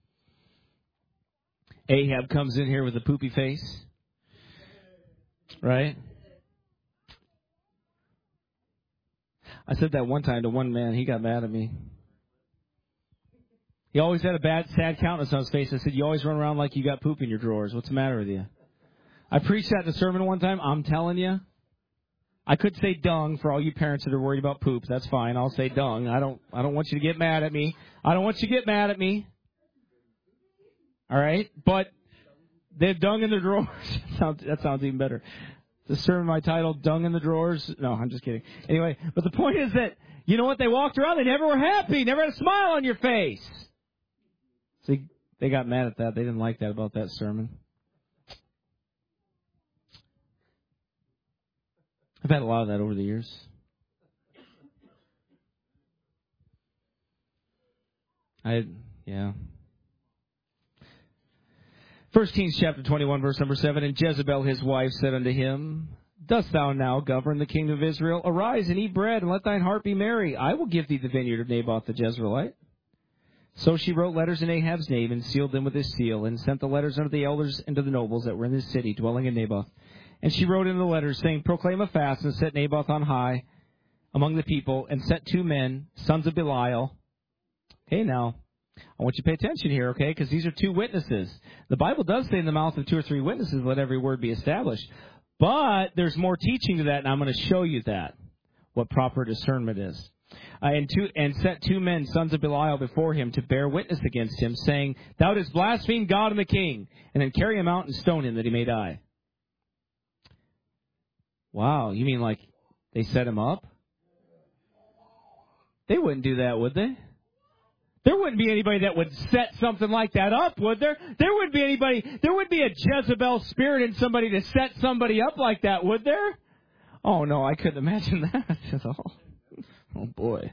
Ahab comes in here with a poopy face. Right? I said that one time to one man. He got mad at me. He always had a sad countenance on his face. I said, you always run around like you got poop in your drawers. What's the matter with you? I preached that in a sermon one time. I'm telling you. I could say dung for all you parents that are worried about poop. That's fine. I'll say dung. I don't want you to get mad at me. I don't want you to get mad at me. All right? But they have dung in their drawers. That sounds even better. The sermon I titled, Dung in the Drawers. No, I'm just kidding. Anyway, but the point is that, you know what? They walked around. They never were happy. Never had a smile on your face. See, they got mad at that. They didn't like that about that sermon. I've had a lot of that over the years. 1 Kings chapter 21, verse number 7, And Jezebel his wife said unto him, Dost thou now govern the kingdom of Israel? Arise and eat bread, and let thine heart be merry. I will give thee the vineyard of Naboth the Jezreelite. So she wrote letters in Ahab's name, and sealed them with his seal, and sent the letters unto the elders and to the nobles that were in his city, dwelling in Naboth. And she wrote in the letters, saying, Proclaim a fast, and set Naboth on high among the people, and set 2 men, sons of Belial. Okay, now, I want you to pay attention here, okay, because these are 2 witnesses. The Bible does say in the mouth of 2 or 3 witnesses, let every word be established. But there's more teaching to that, and I'm going to show you that, what proper discernment is. And set 2 men, sons of Belial, before him to bear witness against him, saying, Thou didst blaspheme God and the king, and then carry him out and stone him that he may die. Wow, you mean like they set him up? They wouldn't do that, would they? There wouldn't be anybody that would set something like that up, would there? There wouldn't be a Jezebel spirit in somebody to set somebody up like that, would there? Oh, no, I couldn't imagine that at all. Oh, boy.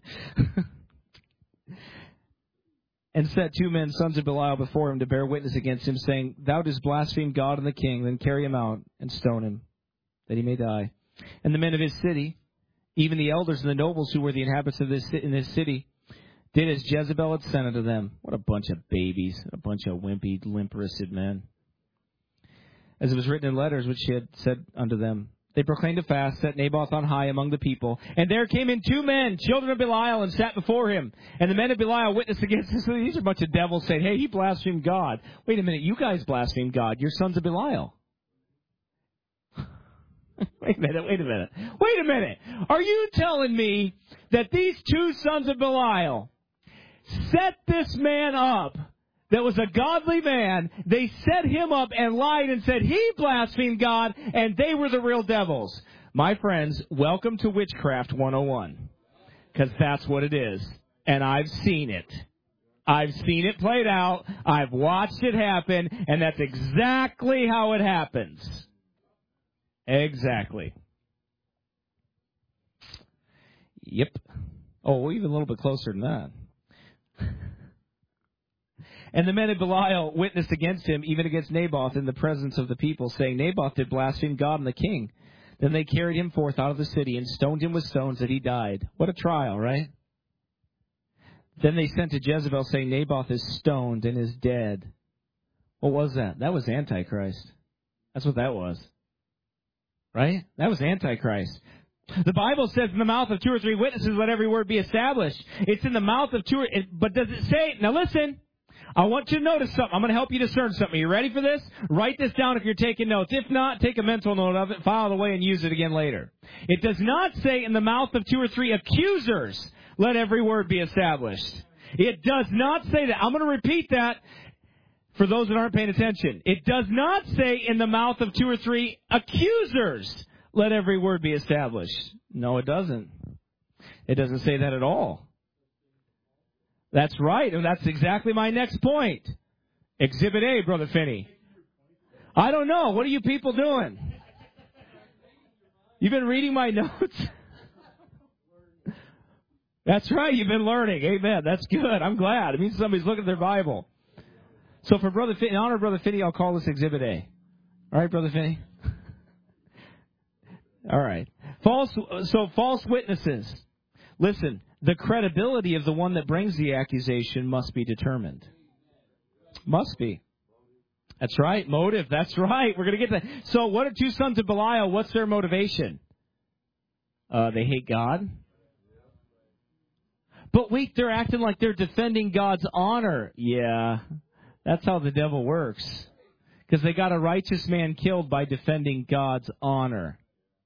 And set 2 men, sons of Belial, before him to bear witness against him, saying, Thou didst blaspheme God and the king, then carry him out and stone him, that he may die. And the men of his city, even the elders and the nobles who were the inhabitants of in this city, did as Jezebel had sent unto them. What a bunch of babies, a bunch of wimpy, limp-wristed men. As it was written in letters which she had said unto them, they proclaimed a fast, set Naboth on high among the people. And there came in 2 men, children of Belial, and sat before him. And the men of Belial witnessed against him. So these are a bunch of devils saying, hey, he blasphemed God. Wait a minute, you guys blasphemed God. You're sons of Belial. Wait a minute. Are you telling me that these 2 sons of Belial set this man up that was a godly man? They set him up and lied and said he blasphemed God, and they were the real devils. My friends, welcome to Witchcraft 101, because that's what it is. And I've seen it. I've seen it played out. I've watched it happen, and that's exactly how it happens. Exactly. Yep. Oh, even a little bit closer than that. And the men of Belial witnessed against him, even against Naboth, in the presence of the people, saying, Naboth did blaspheme God and the king. Then they carried him forth out of the city and stoned him with stones that he died. What a trial, right? Then they sent to Jezebel, saying, Naboth is stoned and is dead. What was that? That was Antichrist. That's what that was. Right? That was Antichrist. The Bible says in the mouth of 2 or 3 witnesses, let every word be established. It's in the mouth of 2 but does it say, now listen, I want you to notice something. I'm going to help you discern something. Are you ready for this? Write this down if you're taking notes. If not, take a mental note of it, file it away, and use it again later. It does not say in the mouth of 2 or 3 accusers, let every word be established. It does not say that. I'm going to repeat that for those that aren't paying attention. It does not say in the mouth of 2 or 3 accusers, let every word be established. No, it doesn't. It doesn't say that at all. That's right, and that's exactly my next point. Exhibit A, Brother Finney. I don't know. What are you people doing? You've been reading my notes? That's right, you've been learning. Amen. That's good. I'm glad. It means somebody's looking at their Bible. So for Brother Finney, in honor of Brother Finney, I'll call this Exhibit A. All right, Brother Finney? All right. False witnesses. Listen, the credibility of the one that brings the accusation must be determined. Must be. That's right. Motive. That's right. We're going to get that. So what are 2 sons of Belial? What's their motivation? They hate God. But wait, they're acting like they're defending God's honor. Yeah, that's how the devil works. Because they got a righteous man killed by defending God's honor.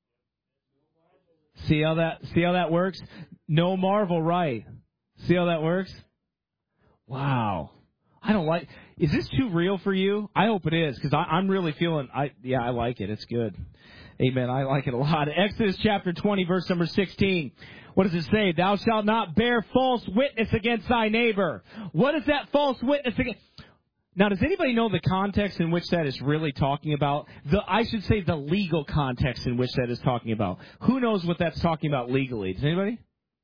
See how that works? No marvel, right? See how that works? Wow. Is this too real for you? I hope it is, because I'm really feeling, I like it. It's good. Amen. I like it a lot. Exodus chapter 20, verse number 16. What does it say? Thou shalt not bear false witness against thy neighbor. What is that false witness against? Now, does anybody know the context in which that is really talking about? I should say the legal context in which that is talking about. Who knows what that's talking about legally? Does anybody?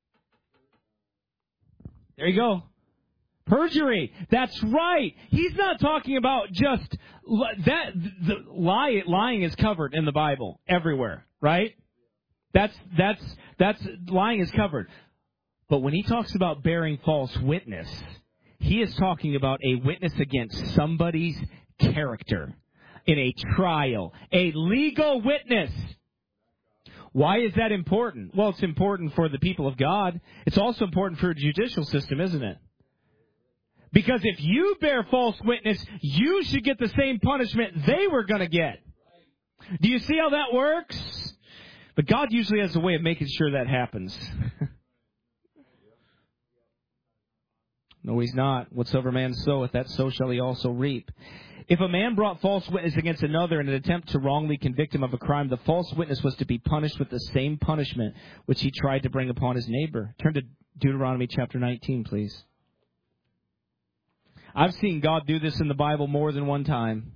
There you go. Perjury. That's right. He's not talking about just that. Lying is covered in the Bible everywhere, right? That's lying is covered. But when he talks about bearing false witness, he is talking about a witness against somebody's character in a trial, a legal witness. Why is that important? Well, it's important for the people of God. It's also important for a judicial system, isn't it? Because if you bear false witness, you should get the same punishment they were going to get. Do you see how that works? But God usually has a way of making sure that happens. No, he's not. Whatsoever man soweth, that so shall he also reap. If a man brought false witness against another in an attempt to wrongly convict him of a crime, the false witness was to be punished with the same punishment which he tried to bring upon his neighbor. Turn to Deuteronomy chapter 19, please. I've seen God do this in the Bible more than one time.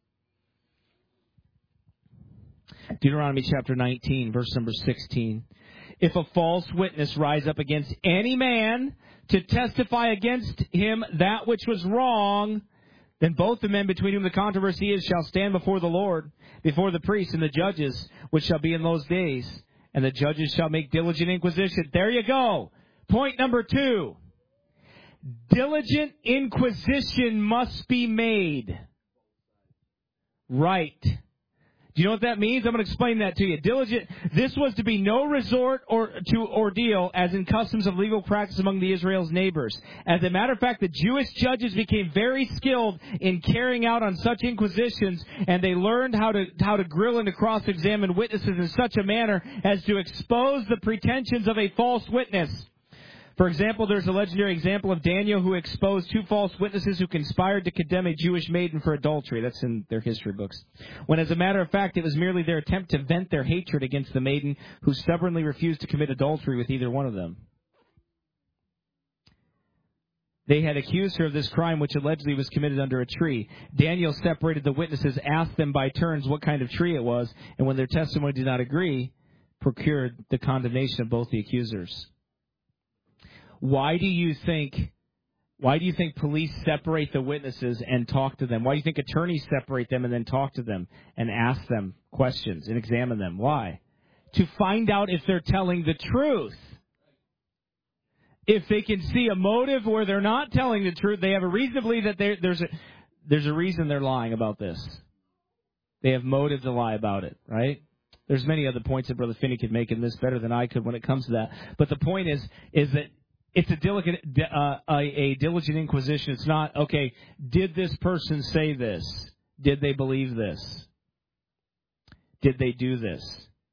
Deuteronomy chapter 19, verse number 16. If a false witness rise up against any man to testify against him that which was wrong, then both the men between whom the controversy is shall stand before the Lord, before the priests and the judges, which shall be in those days. And the judges shall make diligent inquisition. There you go. Point number 2. Diligent inquisition must be made. Right. Do you know what that means? I'm going to explain that to you. Diligent. This was to be no resort to ordeal, as in customs of legal practice among the Israel's neighbors. As a matter of fact, the Jewish judges became very skilled in carrying out on such inquisitions, and they learned how to grill and to cross-examine witnesses in such a manner as to expose the pretensions of a false witness. For example, there's a legendary example of Daniel who exposed 2 false witnesses who conspired to condemn a Jewish maiden for adultery. That's in their history books. When, as a matter of fact, it was merely their attempt to vent their hatred against the maiden who stubbornly refused to commit adultery with either one of them. They had accused her of this crime, which allegedly was committed under a tree. Daniel separated the witnesses, asked them by turns what kind of tree it was, and when their testimony did not agree, procured the condemnation of both the accusers. Why do you think police separate the witnesses and talk to them? Why do you think attorneys separate them and then talk to them and ask them questions and examine them? Why? To find out if they're telling the truth. If they can see a motive where they're not telling the truth, they have a reason to believe that there's a reason they're lying about this. They have motive to lie about it, right? There's many other points that Brother Finney could make in this better than I could when it comes to that. But the point is that it's a diligent inquisition. It's not, okay, did this person say this? Did they believe this? Did they do this?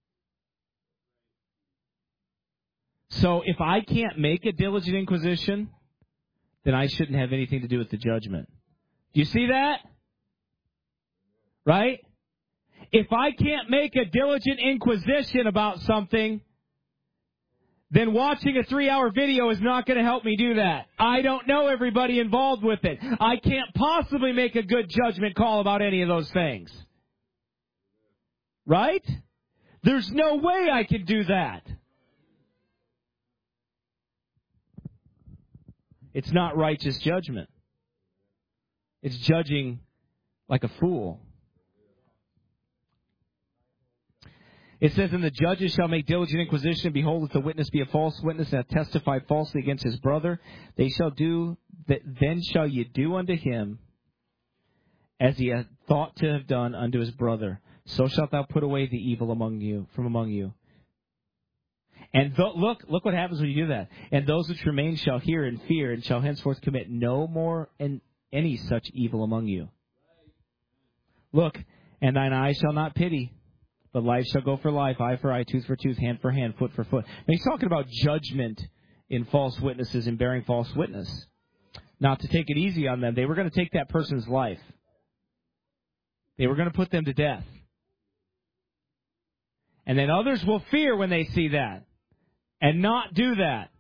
So if I can't make a diligent inquisition, then I shouldn't have anything to do with the judgment. Do you see that? Right? If I can't make a diligent inquisition about something, then watching a 3-hour video is not going to help me do that. I don't know everybody involved with it. I can't possibly make a good judgment call about any of those things. Right? There's no way I can do that. It's not righteous judgment. It's judging like a fool. It says, and the judges shall make diligent inquisition, and behold, if the witness be a false witness and hath testified falsely against his brother, they shall do that. Then shall ye do unto him as he hath thought to have done unto his brother. So shalt thou put away the evil from among you. And look what happens when you do that. And those which remain shall hear and fear, and shall henceforth commit no more any such evil among you. Look, and thine eye shall not pity, but life shall go for life, eye for eye, tooth for tooth, hand for hand, foot for foot. Now he's talking about judgment in false witnesses and bearing false witness. Not to take it easy on them. They were going to take that person's life. They were going to put them to death. And then others will fear when they see that and not do that.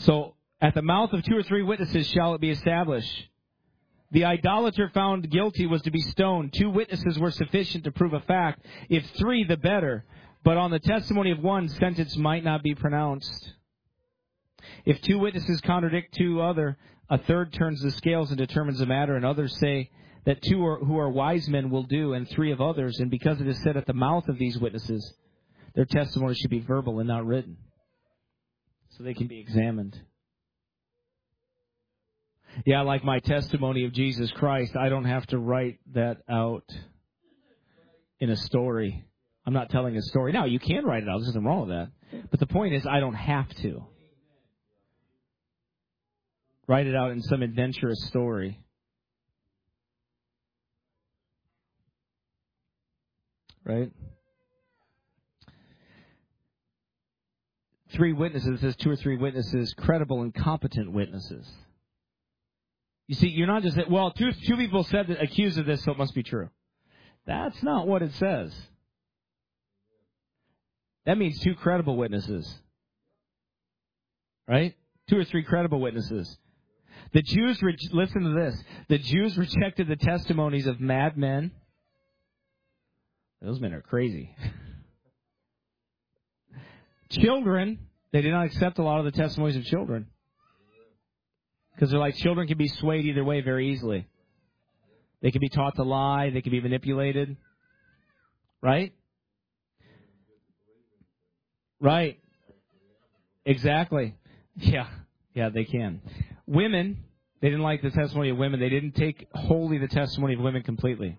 So, at the mouth of 2 or 3 witnesses shall it be established. The idolater found guilty was to be stoned. 2 witnesses were sufficient to prove a fact. If 3, the better. But on the testimony of 1, sentence might not be pronounced. If 2 witnesses contradict 2 other, a third turns the scales and determines the matter, and others say that 2 who are wise men will do, and 3 of others. And because it is said at the mouth of these witnesses, their testimony should be verbal and not written, so they can be examined. Yeah, like my testimony of Jesus Christ, I don't have to write that out in a story. I'm not telling a story. Now, you can write it out. There's nothing wrong with that. But the point is, I don't have to write it out in some adventurous story. Right? 3 witnesses, it says 2 or 3 witnesses, credible and competent witnesses. You see, you're not just, well, two people said that accused of this, so it must be true. That's not what it says. That means 2 credible witnesses. Right? 2 or 3 credible witnesses. The Jews, listen to this. The Jews rejected the testimonies of madmen. Those men are crazy. Children, they did not accept a lot of the testimonies of children. Because they're like, children can be swayed either way very easily. They can be taught to lie. They can be manipulated. Right? Right. Exactly. Yeah, they can. Women, they didn't like the testimony of women. They didn't take wholly the testimony of women completely.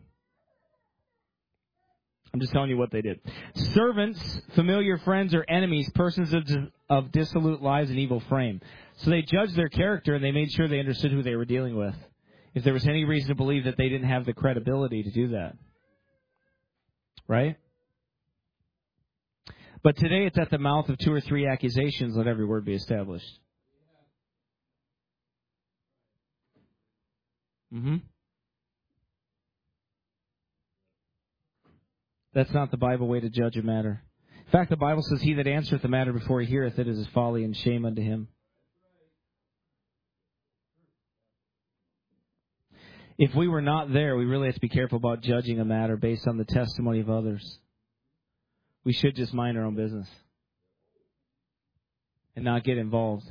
I'm just telling you what they did. Servants, familiar friends, or enemies, persons of dissolute lives and evil frame. So they judged their character, and they made sure they understood who they were dealing with. If there was any reason to believe that they didn't have the credibility to do that. Right? But today it's at the mouth of 2 or 3 accusations, let every word be established. That's not the Bible way to judge a matter. In fact, the Bible says, he that answereth the matter before he heareth it is folly and shame unto him. If we were not there, we really have to be careful about judging a matter based on the testimony of others. We should just mind our own business and not get involved.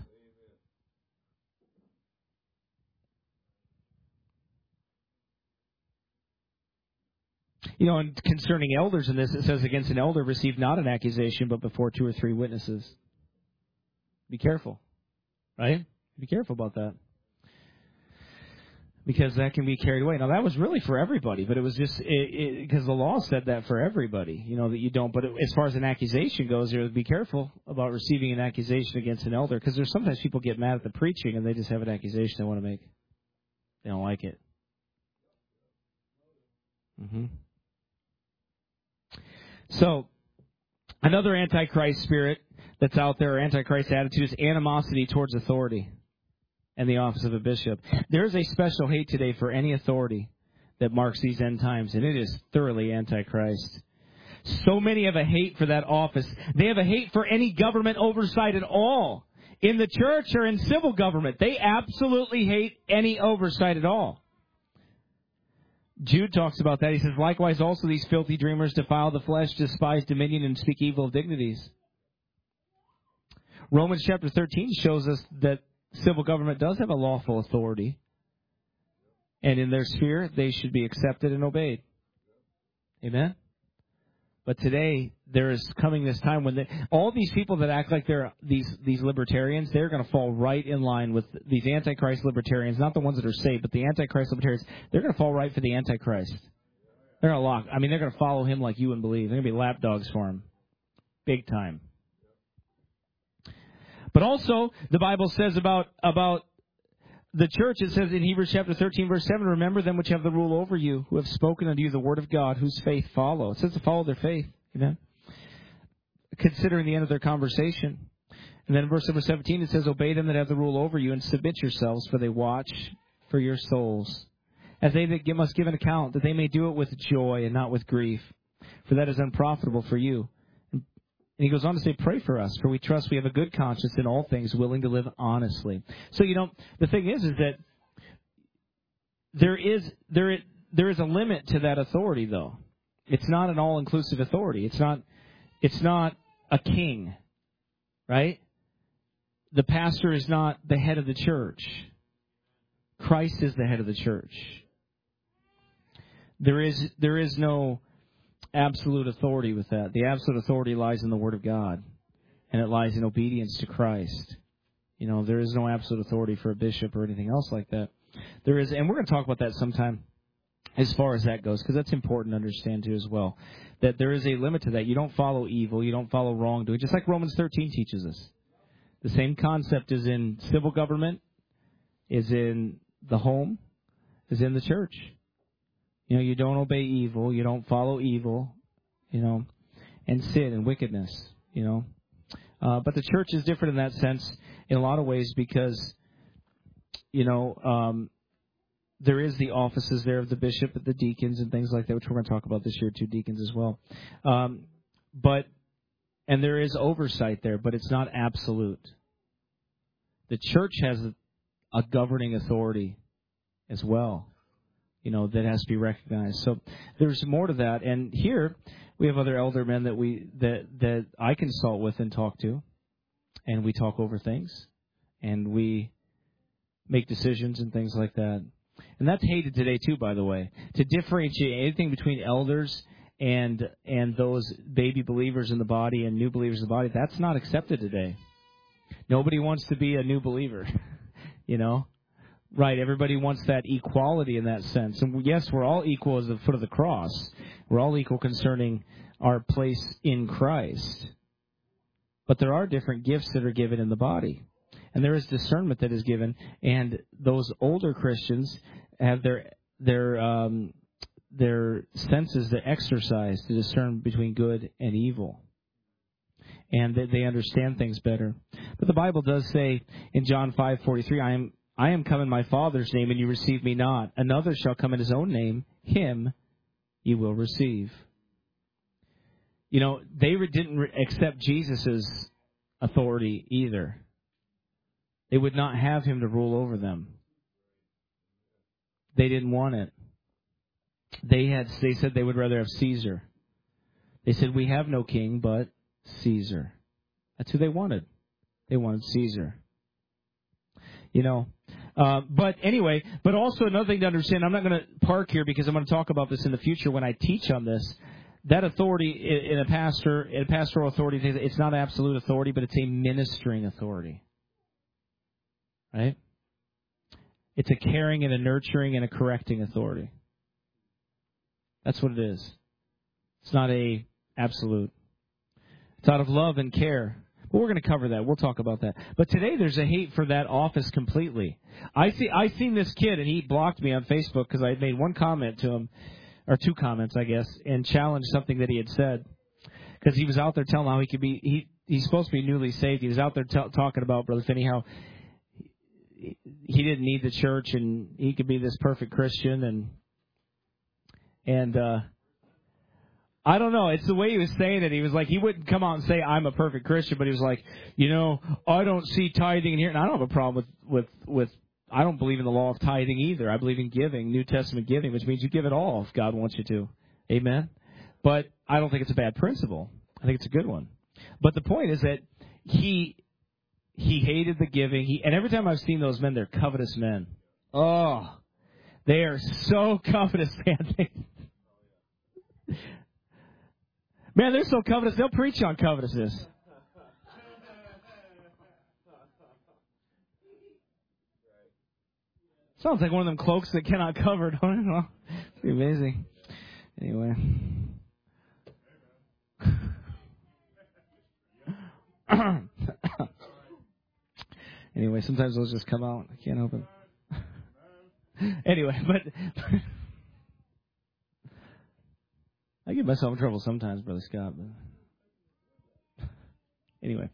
You know, and concerning elders in this, it says, against an elder receive not an accusation, but before 2 or 3 witnesses. Be careful. Right? Be careful about that. Because that can be carried away. Now, that was really for everybody, but it was just because the law said that for everybody, you know, that you don't. But as far as an accusation goes, be careful about receiving an accusation against an elder, because there's sometimes people get mad at the preaching and they just have an accusation they want to make. They don't like it. So, another Antichrist spirit that's out there, or Antichrist attitude, is animosity towards authority and the office of a bishop. There is a special hate today for any authority that marks these end times, and it is thoroughly Antichrist. So many have a hate for that office. They have a hate for any government oversight at all. In the church or in civil government, they absolutely hate any oversight at all. Jude talks about that. He says, likewise also these filthy dreamers defile the flesh, despise dominion, and speak evil of dignities. Romans chapter 13 shows us that civil government does have a lawful authority. And in their sphere, they should be accepted and obeyed. Amen? But today, there is coming this time when all these people that act like they're these libertarians, they're going to fall right in line with these Antichrist libertarians, not the ones that are saved, but the Antichrist libertarians. They're going to fall right for the Antichrist. They're going to they're going to follow him like you wouldn't believe. They're going to be lapdogs for him. Big time. But also, the Bible says about the church, it says in Hebrews chapter 13, verse 7, remember them which have the rule over you, who have spoken unto you the word of God, whose faith follow. It says to follow their faith. Amen. Considering the end of their conversation. And then in verse number 17, it says, obey them that have the rule over you, and submit yourselves, for they watch for your souls, as they that must give an account, that they may do it with joy and not with grief, for that is unprofitable for you. And he goes on to say, pray for us, for we trust we have a good conscience in all things, willing to live honestly. So, the thing is that there is a limit to that authority, though. It's not an all-inclusive authority. It's not a king, right? The pastor is not the head of the church. Christ is the head of the church. There is no absolute authority with that. The absolute authority lies in the Word of God, and it lies in obedience to Christ. There is no absolute authority for a bishop or anything else like that. There is, and we're going to talk about that sometime as far as that goes, because that's important to understand too as well, that there is a limit to that. You don't follow evil. You don't follow wrongdoing, just like Romans 13 teaches us. The same concept is in civil government, is in the home, is in the church. You don't obey evil. You don't follow evil, and sin and wickedness, But the church is different in that sense in a lot of ways because, there is the offices there of the bishop, the deacons, and things like that, which we're going to talk about this year, 2 deacons as well. And there is oversight there, but it's not absolute. The church has a governing authority as well, that has to be recognized. So there's more to that. And here we have other elder men that I consult with and talk to, and we talk over things, and we make decisions and things like that. And that's hated today too, by the way. To differentiate anything between elders and those baby believers in the body and new believers in the body, that's not accepted today. Nobody wants to be a new believer, Right, everybody wants that equality in that sense. And yes, we're all equal at the foot of the cross. We're all equal concerning our place in Christ. But there are different gifts that are given in the body. And there is discernment that is given. And those older Christians have their senses that exercise to discern between good and evil. And they understand things better. But the Bible does say in John 5:43, I am come in my Father's name, and you receive me not. Another shall come in his own name. Him you will receive. They didn't accept Jesus' authority either. They would not have him to rule over them. They didn't want it. They said they would rather have Caesar. They said, we have no king but Caesar. That's who they wanted. They wanted Caesar. But anyway, but also another thing to understand, I'm not going to park here because I'm going to talk about this in the future when I teach on this. That authority in a pastoral authority, it's not absolute authority, but it's a ministering authority. Right? It's a caring and a nurturing and a correcting authority. That's what it is. It's not a absolute. It's out of love and care. But we're going to cover that. We'll talk about that. But today there's a hate for that office completely. I seen this kid, and he blocked me on Facebook because I had made one comment to him, or 2 comments, I guess, and challenged something that he had said. Because he was out there telling how he could be, he's supposed to be newly saved. He was out there talking about, Brother Finney, how he didn't need the church and he could be this perfect Christian. And I don't know. It's the way he was saying it. He was like, he wouldn't come out and say, I'm a perfect Christian, but he was like, I don't see tithing in here. And I don't have a problem with I don't believe in the law of tithing either. I believe in giving, New Testament giving, which means you give it all if God wants you to. Amen? But I don't think it's a bad principle. I think it's a good one. But the point is that he hated the giving. And every time I've seen those men, they're covetous men. Oh, they are so covetous, man. Man, they're so covetous, they'll preach on covetousness. Sounds like one of them cloaks that cannot cover, don't it? Well, it's pretty amazing. Anyway. Anyway, sometimes those just come out. I can't help it. Anyway, but I get myself in trouble sometimes, Brother Scott. But anyway.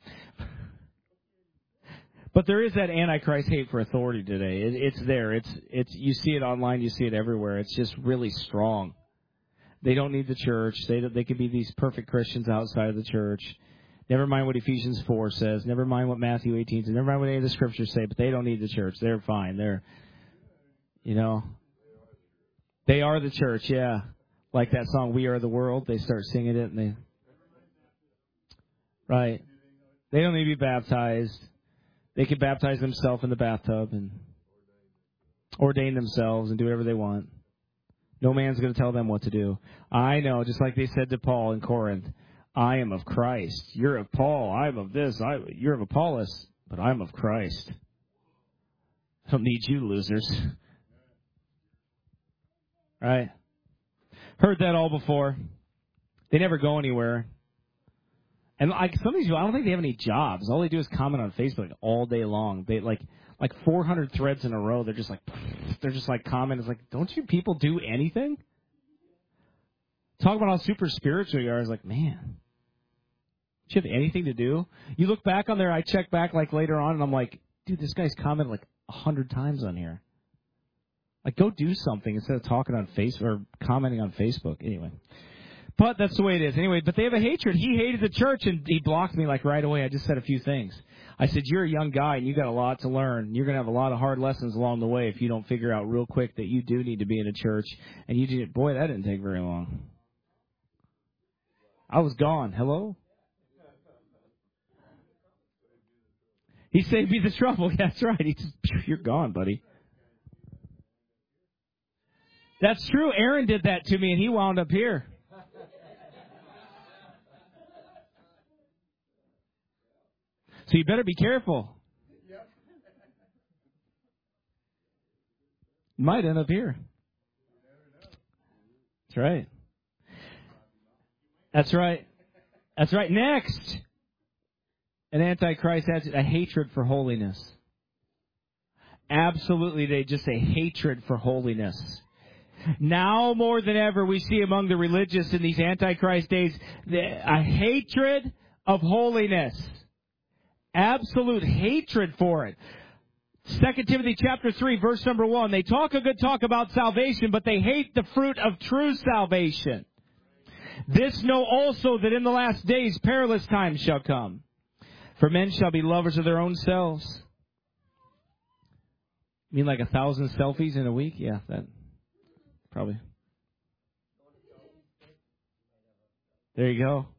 But there is that Antichrist hate for authority today. It's there. It's you see it online. You see it everywhere. It's just really strong. They don't need the church. They could be these perfect Christians outside of the church. Never mind what Ephesians 4 says. Never mind what Matthew 18 says. Never mind what any of the scriptures say, but they don't need the church. They're fine. They're, they are the church, yeah. Like that song, We Are the World. They start singing it, and right. They don't need to be baptized. They can baptize themselves in the bathtub and ordain themselves and do whatever they want. No man's going to tell them what to do. I know, just like they said to Paul in Corinth, I am of Christ. You're of Paul. I'm of this. You're of Apollos, but I'm of Christ. I don't need you, losers. Right? Heard that all before. They never go anywhere. And like some of these people, I don't think they have any jobs. All they do is comment on Facebook all day long. They like 400 threads in a row. They're just like commenting. It's like, don't you people do anything? Talk about how super spiritual you are. It's like, man, do you have anything to do? You look back on there. I check back like later on, and I'm like, dude, this guy's commented like 100 times on here. Like, go do something instead of talking on Facebook or commenting on Facebook. Anyway. But that's the way it is. Anyway, but they have a hatred. He hated the church, and he blocked me like right away. I just said a few things. I said, you're a young guy, and you got a lot to learn. You're going to have a lot of hard lessons along the way if you don't figure out real quick that you do need to be in a church. And you did. Boy, that didn't take very long. I was gone. Hello? He saved me the trouble. That's right. He just, you're gone, buddy. That's true. Aaron did that to me, and he wound up here. So you better be careful. You might end up here. That's right. That's right. That's right. Next, an Antichrist has a hatred for holiness. Absolutely, they just say hatred for holiness. Now more than ever, we see among the religious in these Antichrist days a hatred of holiness. Absolute hatred for it. 2 Timothy chapter 3, verse number 1. They talk a good talk about salvation, but they hate the fruit of true salvation. This know also that in the last days perilous times shall come. For men shall be lovers of their own selves. You mean like 1,000 selfies in a week? Yeah, that probably. There you go.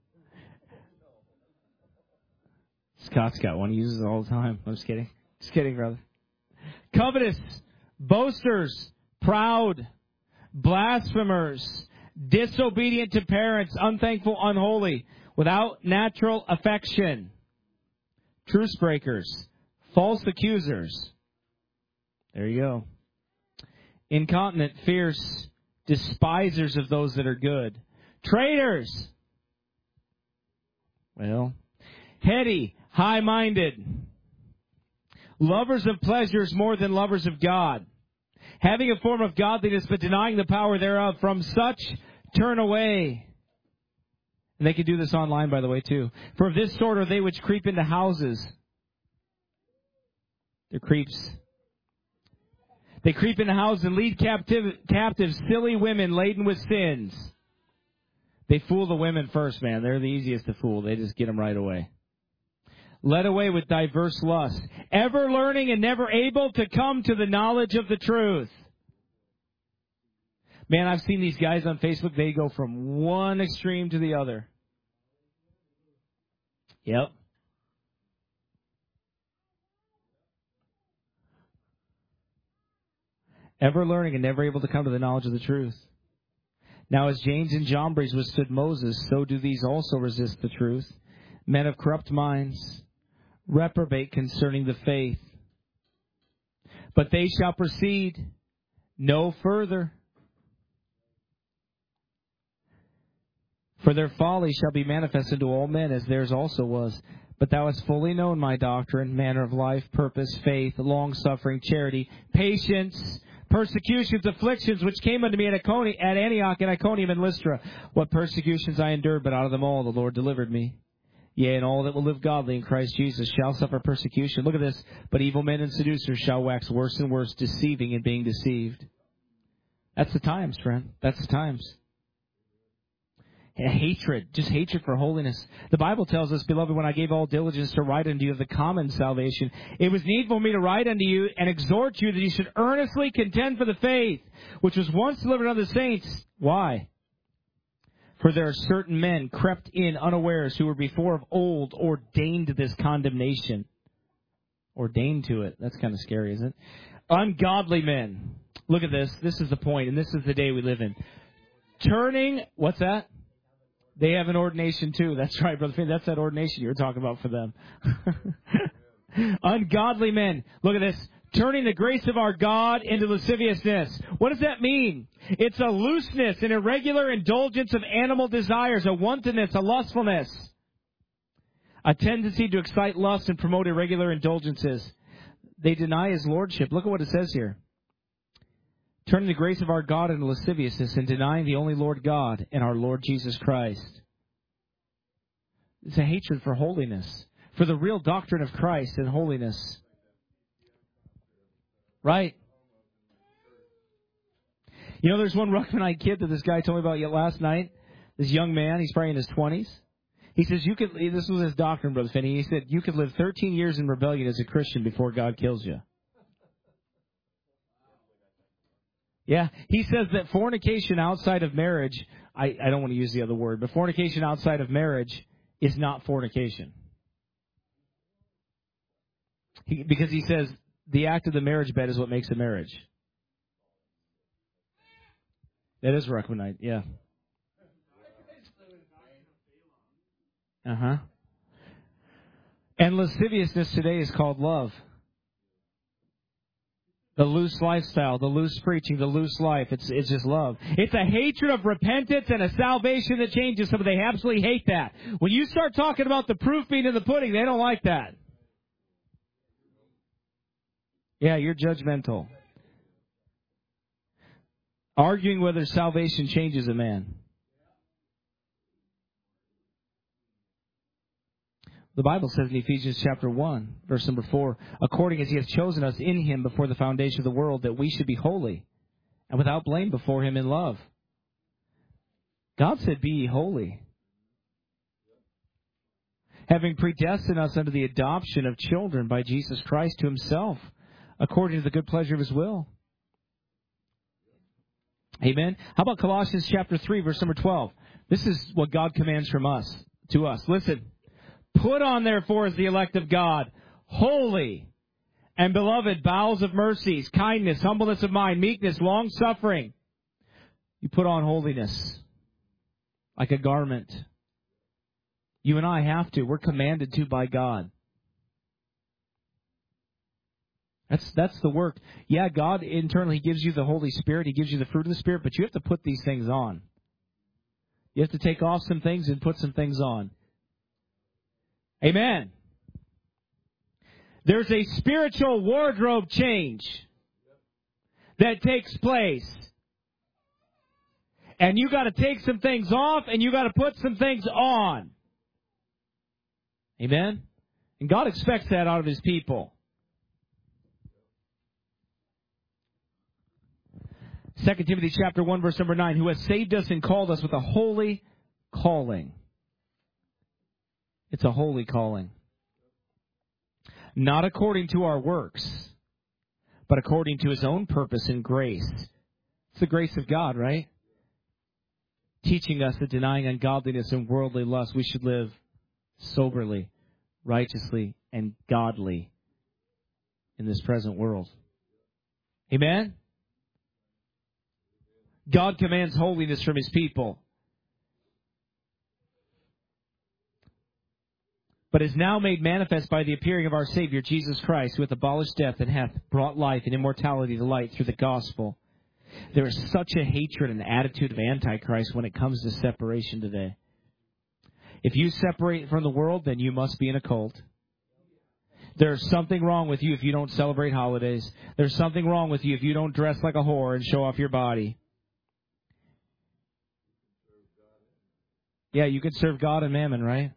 Scott's got one. He uses it all the time. I'm just kidding. Just kidding, brother. Covetous, boasters, proud, blasphemers, disobedient to parents, unthankful, unholy, without natural affection, truce breakers, false accusers. There you go. Incontinent, fierce, despisers of those that are good, traitors. Well, heady, high-minded, lovers of pleasures more than lovers of God, having a form of godliness but denying the power thereof. From such turn away. And they can do this online, by the way, too. For of this sort are they which creep into houses. They're creeps. They creep into houses and lead captive silly women laden with sins. They fool the women first, man. They're the easiest to fool. They just get them right away. Led away with diverse lusts, ever learning and never able to come to the knowledge of the truth. Man, I've seen these guys on Facebook. They go from one extreme to the other. Yep. Ever learning and never able to come to the knowledge of the truth. Now, as James and Jambres withstood Moses, so do these also resist the truth. Men of corrupt minds, reprobate concerning the faith. But they shall proceed no further. For their folly shall be manifest unto all men, as theirs also was. But thou hast fully known my doctrine, manner of life, purpose, faith, long-suffering, charity, patience, persecutions, afflictions, which came unto me at Antioch and Iconium and Lystra. What persecutions I endured, but out of them all the Lord delivered me. Yea, and all that will live godly in Christ Jesus shall suffer persecution. Look at this. But evil men and seducers shall wax worse and worse, deceiving and being deceived. That's the times, friend. That's the times. Hatred, just hatred for holiness. The Bible tells us, beloved, when I gave all diligence to write unto you of the common salvation, it was needful for me to write unto you and exhort you that you should earnestly contend for the faith, which was once delivered unto the saints. Why? For there are certain men crept in unawares who were before of old ordained to this condemnation. Ordained to it. That's kind of scary, isn't it? Ungodly men. Look at this. This is the point, and this is the day we live in. Turning, what's that? They have an ordination too. That's right, Brother Finn. That's that ordination you were talking about for them. Ungodly men. Look at this. Turning the grace of our God into lasciviousness. What does that mean? It's a looseness, an irregular indulgence of animal desires, a wantonness, a lustfulness, a tendency to excite lust and promote irregular indulgences. They deny His lordship. Look at what it says here. Turning the grace of our God into lasciviousness and denying the only Lord God and our Lord Jesus Christ. It's a hatred for holiness, for the real doctrine of Christ and holiness. Right? You know, there's one Ruckmanite kid that this guy told me about yet last night. This young man, he's probably in his 20s. He says, this was his doctrine, Brother Finney. He said, you could live 13 years in rebellion as a Christian before God kills you. Yeah, he says that fornication outside of marriage, I don't want to use the other word, but fornication outside of marriage is not fornication. Because he says the act of the marriage bed is what makes a marriage. That is Ruckmanite, yeah. Uh-huh. And lasciviousness today is called love. The loose lifestyle, the loose preaching, the loose life. It's just love. It's a hatred of repentance and a salvation that changes somebody. They absolutely hate that. When you start talking about the proof being in the pudding, they don't like that. Yeah, you're judgmental. Arguing whether salvation changes a man. The Bible says in Ephesians chapter 1, verse number 4, according as He has chosen us in Him before the foundation of the world, that we should be holy and without blame before Him in love. God said, be ye holy. Having predestined us unto the adoption of children by Jesus Christ to Himself, according to the good pleasure of His will. Amen. How about Colossians chapter 3, verse number 12? This is what God commands from us, to us. Listen. Put on, therefore, as the elect of God, holy and beloved bowels of mercies, kindness, humbleness of mind, meekness, long-suffering. You put on holiness like a garment. You and I have to. We're commanded to by God. That's the work. Yeah, God internally gives you the Holy Spirit. He gives you the fruit of the Spirit, but you have to put these things on. You have to take off some things and put some things on. Amen. There's a spiritual wardrobe change that takes place. And you got to take some things off and you got to put some things on. Amen. And God expects that out of His people. 2 Timothy chapter 1, verse number 9, who has saved us and called us with a holy calling. It's a holy calling. Not according to our works, but according to His own purpose and grace. It's the grace of God, right? Teaching us that denying ungodliness and worldly lust, we should live soberly, righteously, and godly in this present world. Amen? God commands holiness from His people. But is now made manifest by the appearing of our Savior, Jesus Christ, who hath abolished death and hath brought life and immortality to light through the gospel. There is such a hatred and attitude of Antichrist when it comes to separation today. If you separate from the world, then you must be in a cult. There's something wrong with you if you don't celebrate holidays. There's something wrong with you if you don't dress like a whore and show off your body. Yeah, you could serve God and mammon, right?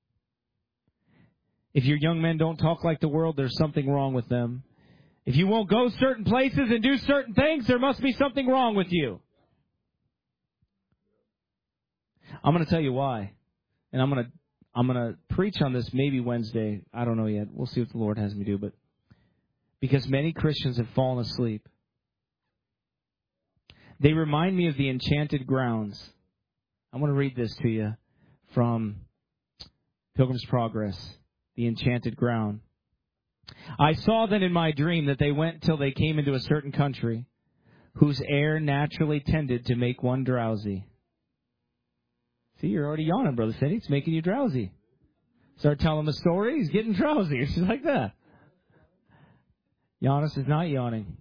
If your young men don't talk like the world, there's something wrong with them. If you won't go certain places and do certain things, there must be something wrong with you. I'm going to tell you why. And I'm going to preach on this maybe Wednesday. I don't know yet. We'll see what the Lord has me do. But because many Christians have fallen asleep. They remind me of the enchanted grounds. I'm going to read this to you from Pilgrim's Progress, the enchanted ground. I saw then in my dream that they went till they came into a certain country, whose air naturally tended to make one drowsy. See, you're already yawning, Brother Finney. It's making you drowsy. Start telling him a story, he's getting drowsy. It's just like that. Giannis is not yawning.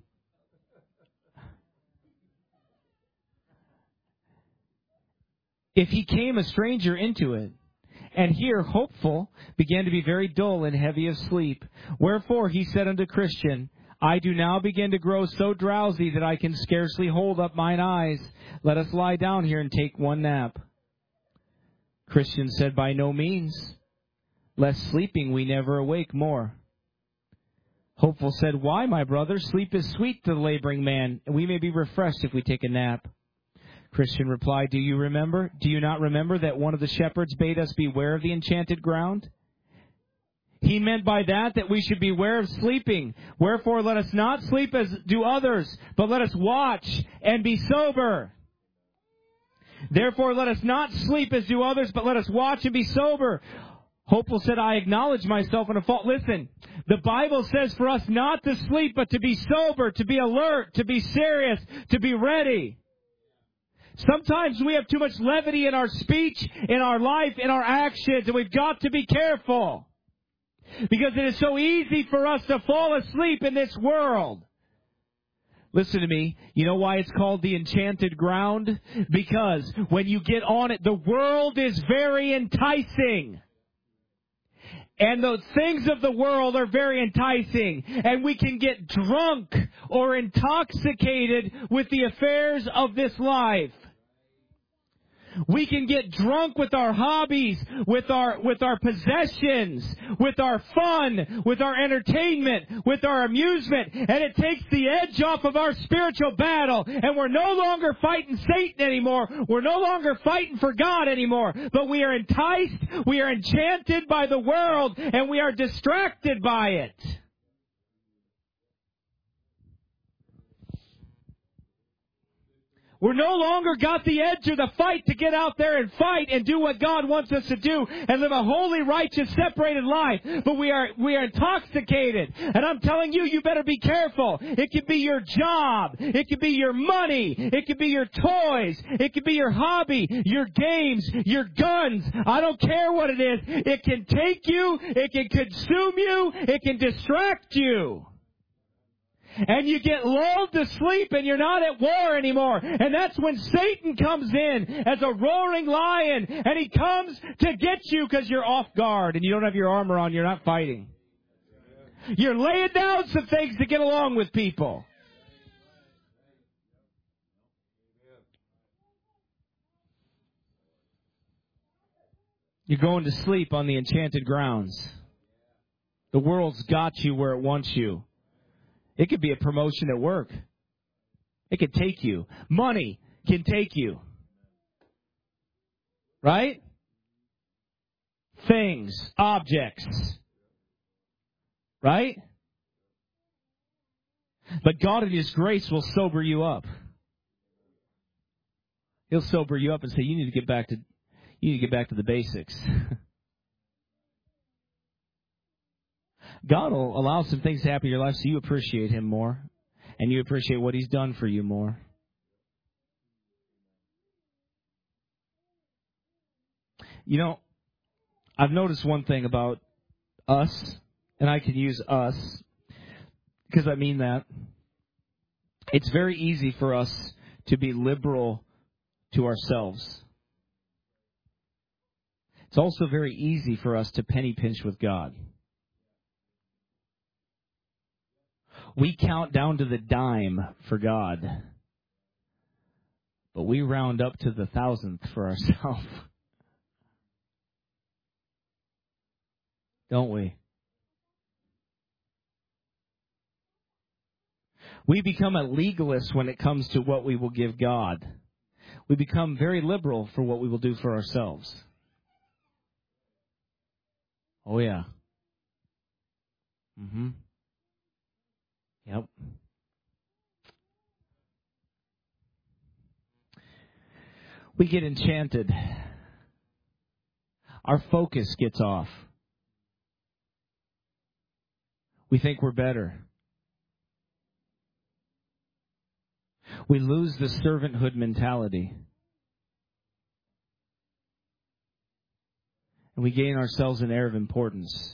If he came a stranger into it, and here, hopeful, began to be very dull and heavy of sleep. Wherefore he said unto Christian, I do now begin to grow so drowsy that I can scarcely hold up mine eyes. Let us lie down here and take one nap. Christian said, by no means, lest sleeping we never awake more. Hopeful said, why, my brother? Sleep is sweet to the laboring man, and we may be refreshed if we take a nap. Christian replied, do you not remember that one of the shepherds bade us beware of the enchanted ground? He meant by that we should beware of sleeping. Wherefore let us not sleep as do others, but let us watch and be sober. Therefore let us not sleep as do others, but let us watch and be sober. Hopeful said, I acknowledge myself in a fault. Listen, the Bible says for us not to sleep, but to be sober, to be alert, to be serious, to be ready. Sometimes we have too much levity in our speech, in our life, in our actions, and we've got to be careful. Because it is so easy for us to fall asleep in this world. Listen to me. You know why it's called the enchanted ground? Because when you get on it, the world is very enticing. And the things of the world are very enticing. And we can get drunk or intoxicated with the affairs of this life. We can get drunk with our hobbies, with our possessions, with our fun, with our entertainment, with our amusement, and it takes the edge off of our spiritual battle, and we're no longer fighting Satan anymore. We're no longer fighting for God anymore, but we are enticed, we are enchanted by the world, and we are distracted by it. We're no longer got the edge or the fight to get out there and fight and do what God wants us to do and live a holy, righteous, separated life. But we are intoxicated. And I'm telling you, you better be careful. It could be your job. It could be your money. It could be your toys. It could be your hobby, your games, your guns. I don't care what it is. It can take you. It can consume you. It can distract you. And you get lulled to sleep and you're not at war anymore. And that's when Satan comes in as a roaring lion. And he comes to get you because you're off guard and you don't have your armor on. You're not fighting. You're laying down some things to get along with people. You're going to sleep on the enchanted grounds. The world's got you where it wants you. It could be a promotion at work. It could take you. Money can take you. Right? Things, objects. Right? But God in His grace will sober you up. He'll sober you up and say, you need to get back to the basics. God will allow some things to happen in your life so you appreciate Him more. And you appreciate what He's done for you more. You know, I've noticed one thing about us, and I can use us, because I mean that. It's very easy for us to be liberal to ourselves. It's also very easy for us to penny pinch with God. We count down to the dime for God, but we round up to the thousandth for ourselves. Don't we? We become a legalist when it comes to what we will give God. we become very liberal for what we will do for ourselves. Oh, yeah. Mm-hmm. Yep. We get enchanted. Our focus gets off. We think we're better. We lose the servanthood mentality. And we gain ourselves an air of importance.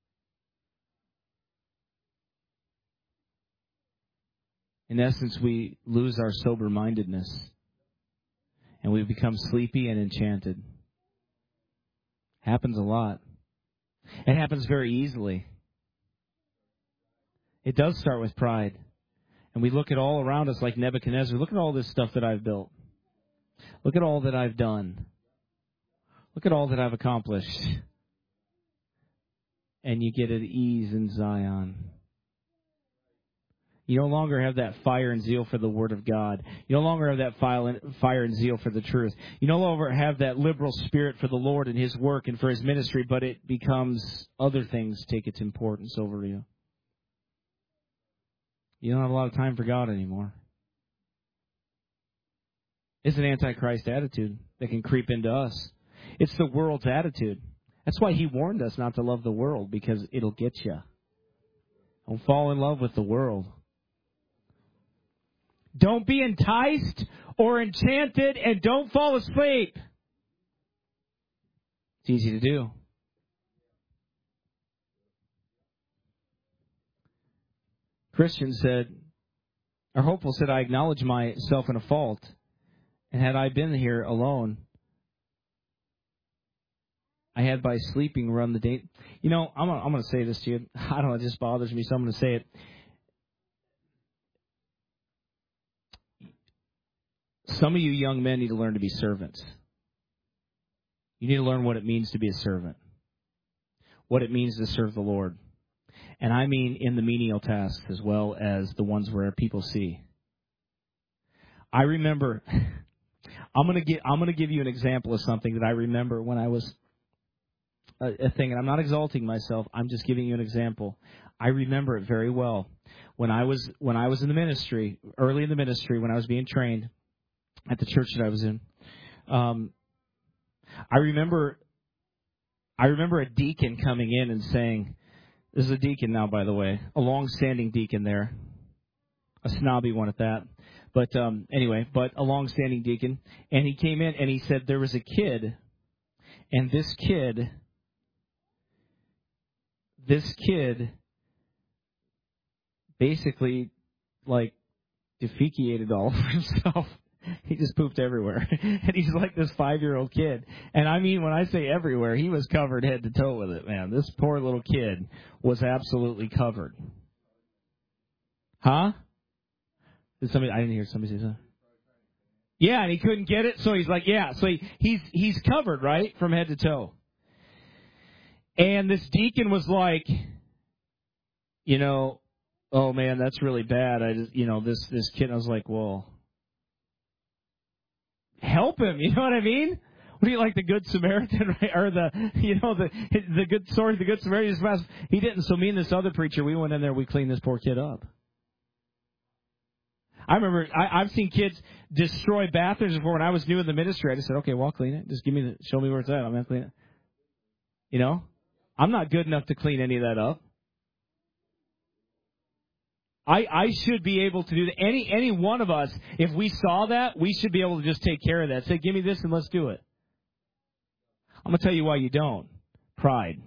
In essence, we lose our sober-mindedness. And we become sleepy and enchanted. Happens a lot. It happens very easily. It does start with pride. And we look at all around us like Nebuchadnezzar. Look at all this stuff that I've built. Look at all that I've done. Look at all that I've accomplished. And you get at ease in Zion. You no longer have that fire and zeal for the Word of God. You no longer have that fire and zeal for the truth. You no longer have that liberal spirit for the Lord and His work and for His ministry, but it becomes other things take its importance over you. You don't have a lot of time for God anymore. It's an antichrist attitude that can creep into us. It's the world's attitude. That's why He warned us not to love the world, because it'll get you. Don't fall in love with the world. Don't be enticed or enchanted, and don't fall asleep. It's easy to do. Christian said, or Hopeful said, I acknowledge myself in a fault, and had I been here alone, I had by sleeping run the date. You know, I'm going to say this to you. I don't know, it just bothers me, so I'm going to say it. Some of you young men need to learn to be servants. You need to learn what it means to be a servant. What it means to serve the Lord. And I mean in the menial tasks as well as the ones where people see. I remember, I'm going to give you an example of something that I remember when I was a thing, and I'm not exalting myself, I'm just giving you an example. I remember it very well. When I was in the ministry, early in the ministry, when I was being trained at the church that I was in, I remember a deacon coming in and saying, this is a deacon now, by the way, a long-standing deacon there, a snobby one at that, but a long-standing deacon, and he came in and he said there was a kid, and this kid basically, like, defecated all over himself. He just pooped everywhere. And he's like this 5-year-old kid. And I mean, when I say everywhere, he was covered head to toe with it, man. This poor little kid was absolutely covered. Huh? I didn't hear somebody say something. Yeah, and he couldn't get it, so he's like, yeah. So he's covered, right, from head to toe. And this deacon was like, you know, oh man, that's really bad. This kid. I was like, well, help him. You know what I mean? What are you, like the Good Samaritan, right? Or the good story, the Good Samaritan? He didn't. So me and this other preacher, we went in there, we cleaned this poor kid up. I remember I've seen kids destroy bathrooms before. When I was new in the ministry, I just said, okay, well, I'll clean it. Just show me where it's at. I'm going to clean it. You know? I'm not good enough to clean any of that up. I should be able to do that. Any one of us, if we saw that, we should be able to just take care of that. Say, give me this and let's do it. I'm going to tell you why you don't. Pride.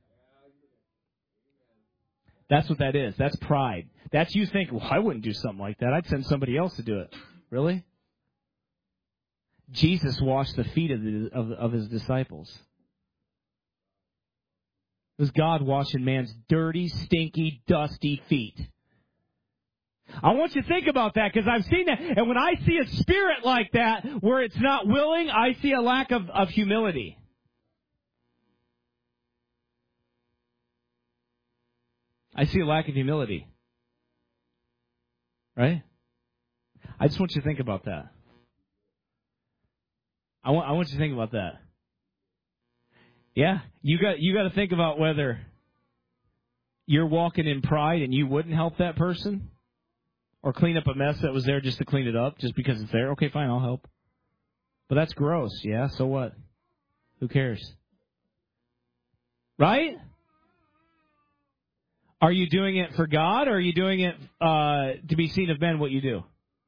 That's what that is. That's pride. That's you think, well, I wouldn't do something like that. I'd send somebody else to do it. Really? Jesus washed the feet of his disciples. It was God washing man's dirty, stinky, dusty feet. I want you to think about that, because I've seen that. And when I see a spirit like that, where it's not willing, I see a lack of humility. I see a lack of humility. Right? I just want you to think about that. I want you to think about that. Yeah, you got to think about whether you're walking in pride and you wouldn't help that person, or clean up a mess that was there just to clean it up, just because it's there. Okay, fine, I'll help. But that's gross. Yeah, so what? Who cares? Right? Are you doing it for God, or are you doing it to be seen of men what you do?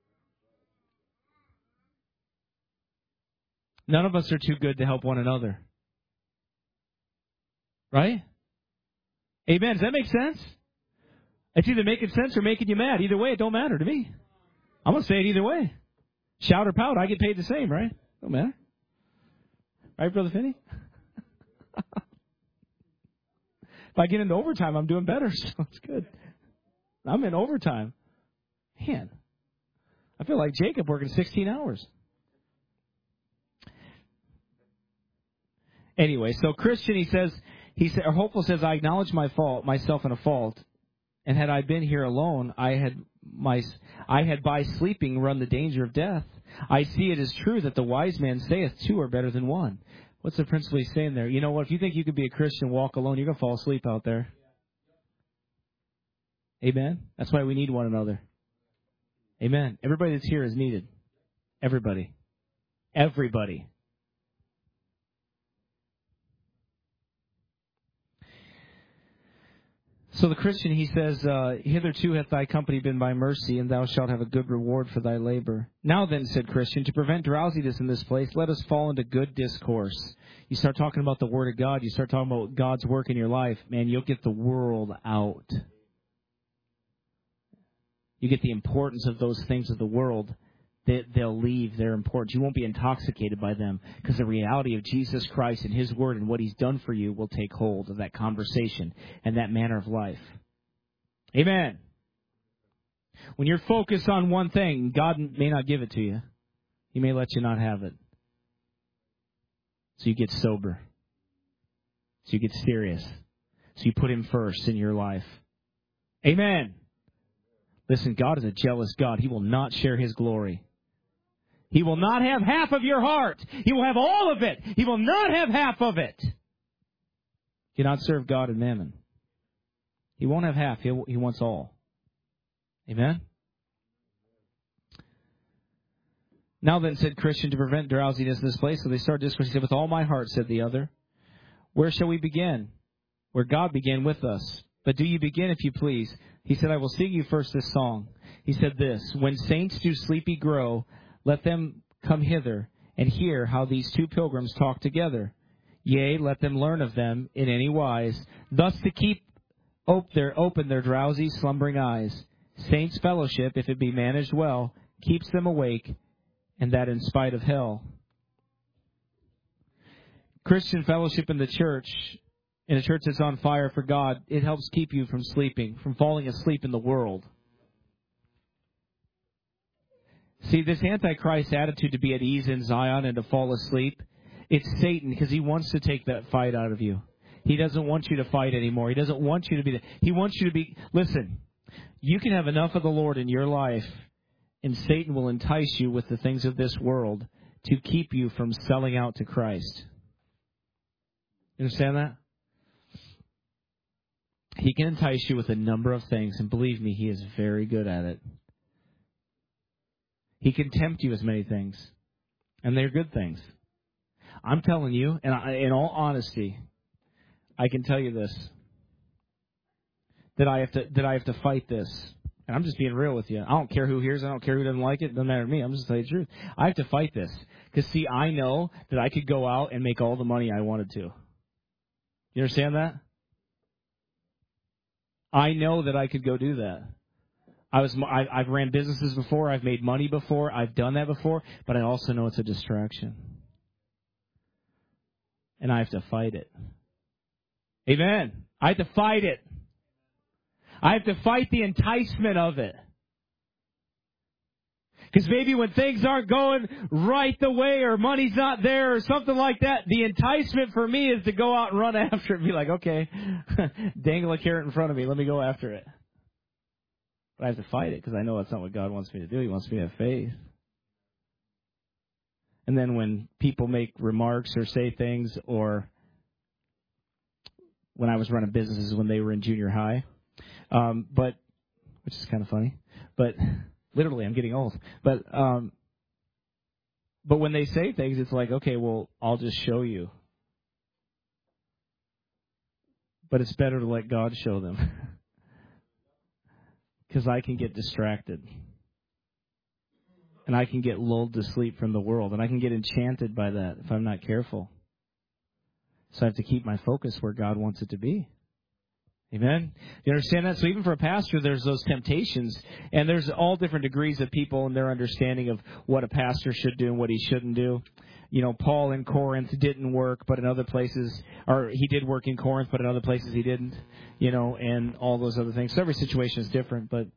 None of us are too good to help one another. Right? Amen. Does that make sense? It's either making sense or making you mad. Either way, it don't matter to me. I'm going to say it either way. Shout or pout, I get paid the same, right? Don't matter. Right, Brother Finney? If I get into overtime, I'm doing better, so it's good. I'm in overtime. Man, I feel like Jacob working 16 hours. Anyway, so Christian, he said, or Hopeful says, I acknowledge myself in a fault, and had I been here alone, I had by sleeping run the danger of death. I see it is true that the wise man saith two are better than one. What's the principle he's saying there? You know what? If you think you could be a Christian, walk alone, you're going to fall asleep out there. Amen? That's why we need one another. Amen. Everybody that's here is needed. Everybody. Everybody. So the Christian, he says, hitherto hath thy company been by mercy, and thou shalt have a good reward for thy labor. Now then, said Christian, to prevent drowsiness in this place, let us fall into good discourse. You start talking about the Word of God, you start talking about God's work in your life, man, you'll get the world out. You get the importance of those things of the world. They'll leave their importance. You won't be intoxicated by them, because the reality of Jesus Christ and His Word and what He's done for you will take hold of that conversation and that manner of life. Amen. When you're focused on one thing, God may not give it to you. He may let you not have it. So you get sober. So you get serious. So you put Him first in your life. Amen. Listen, God is a jealous God. He will not share His glory. He will not have half of your heart. He will have all of it. He will not have half of it. You cannot serve God and mammon. He won't have half. He wants all. Amen? Now then, said Christian, to prevent drowsiness in this place. So they started discussing. He said, with all my heart, said the other. Where shall we begin? Where God began with us. But do you begin, if you please? He said, I will sing you first this song. He said this, when saints do sleepy grow, let them come hither and hear how these two pilgrims talk together. Yea, let them learn of them in any wise, thus to keep open their drowsy, slumbering eyes. Saints' fellowship, if it be managed well, keeps them awake, and that in spite of hell. Christian fellowship in the church, in a church that's on fire for God, it helps keep you from sleeping, from falling asleep in the world. See, this Antichrist attitude to be at ease in Zion and to fall asleep, it's Satan, because he wants to take that fight out of you. He doesn't want you to fight anymore. He doesn't want you to be... He wants you to be... Listen, you can have enough of the Lord in your life, and Satan will entice you with the things of this world to keep you from selling out to Christ. You understand that? He can entice you with a number of things, and believe me, he is very good at it. He can tempt you with many things, and they're good things. I'm telling you, and in all honesty, I can tell you this, that I have to fight this. And I'm just being real with you. I don't care who hears it. I don't care who doesn't like it. It doesn't matter to me. I'm just telling you the truth. I have to fight this. Because, see, I know that I could go out and make all the money I wanted to. You understand that? I know that I could go do that. I've ran businesses before. I've made money before. I've done that before. But I also know it's a distraction. And I have to fight it. Amen. I have to fight it. I have to fight the enticement of it. Because maybe when things aren't going right the way, or money's not there, or something like that, the enticement for me is to go out and run after it and be like, okay, dangle a carrot in front of me, let me go after it. But I have to fight it because I know that's not what God wants me to do. He wants me to have faith. And then when people make remarks or say things, or when I was running businesses when they were in junior high, but which is kind of funny. But literally, I'm getting old. But when they say things, it's like, okay, well, I'll just show you. But it's better to let God show them. Because I can get distracted. And I can get lulled to sleep from the world. And I can get enchanted by that if I'm not careful. So I have to keep my focus where God wants it to be. Amen? You understand that? So even for a pastor, there's those temptations. And there's all different degrees of people and their understanding of what a pastor should do and what he shouldn't do. You know, Paul in Corinth didn't work, but in other places, or he did work in Corinth, but in other places he didn't, you know, and all those other things. So every situation is different, but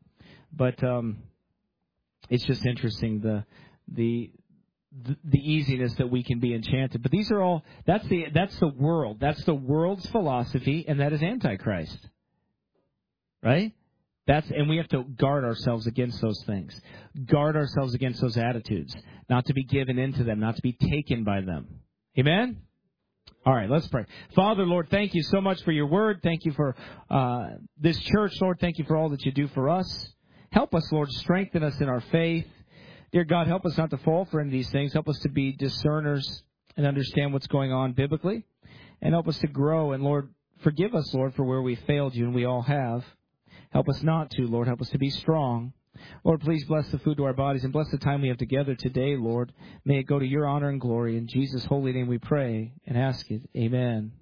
it's just interesting the easiness that we can be enchanted. But these are all, that's the world. That's the world's philosophy, and that is Antichrist. Right? And we have to guard ourselves against those things. Guard ourselves against those attitudes. Not to be given into them. Not to be taken by them. Amen? All right, let's pray. Father, Lord, thank you so much for your word. Thank you for this church, Lord. Thank you for all that you do for us. Help us, Lord. Strengthen us in our faith. Dear God, help us not to fall for any of these things. Help us to be discerners and understand what's going on biblically. And help us to grow. And, Lord, forgive us, Lord, for where we failed you, and we all have. Help us not to, Lord. Help us to be strong. Lord, please bless the food to our bodies and bless the time we have together today, Lord. May it go to your honor and glory. In Jesus' holy name we pray and ask it. Amen.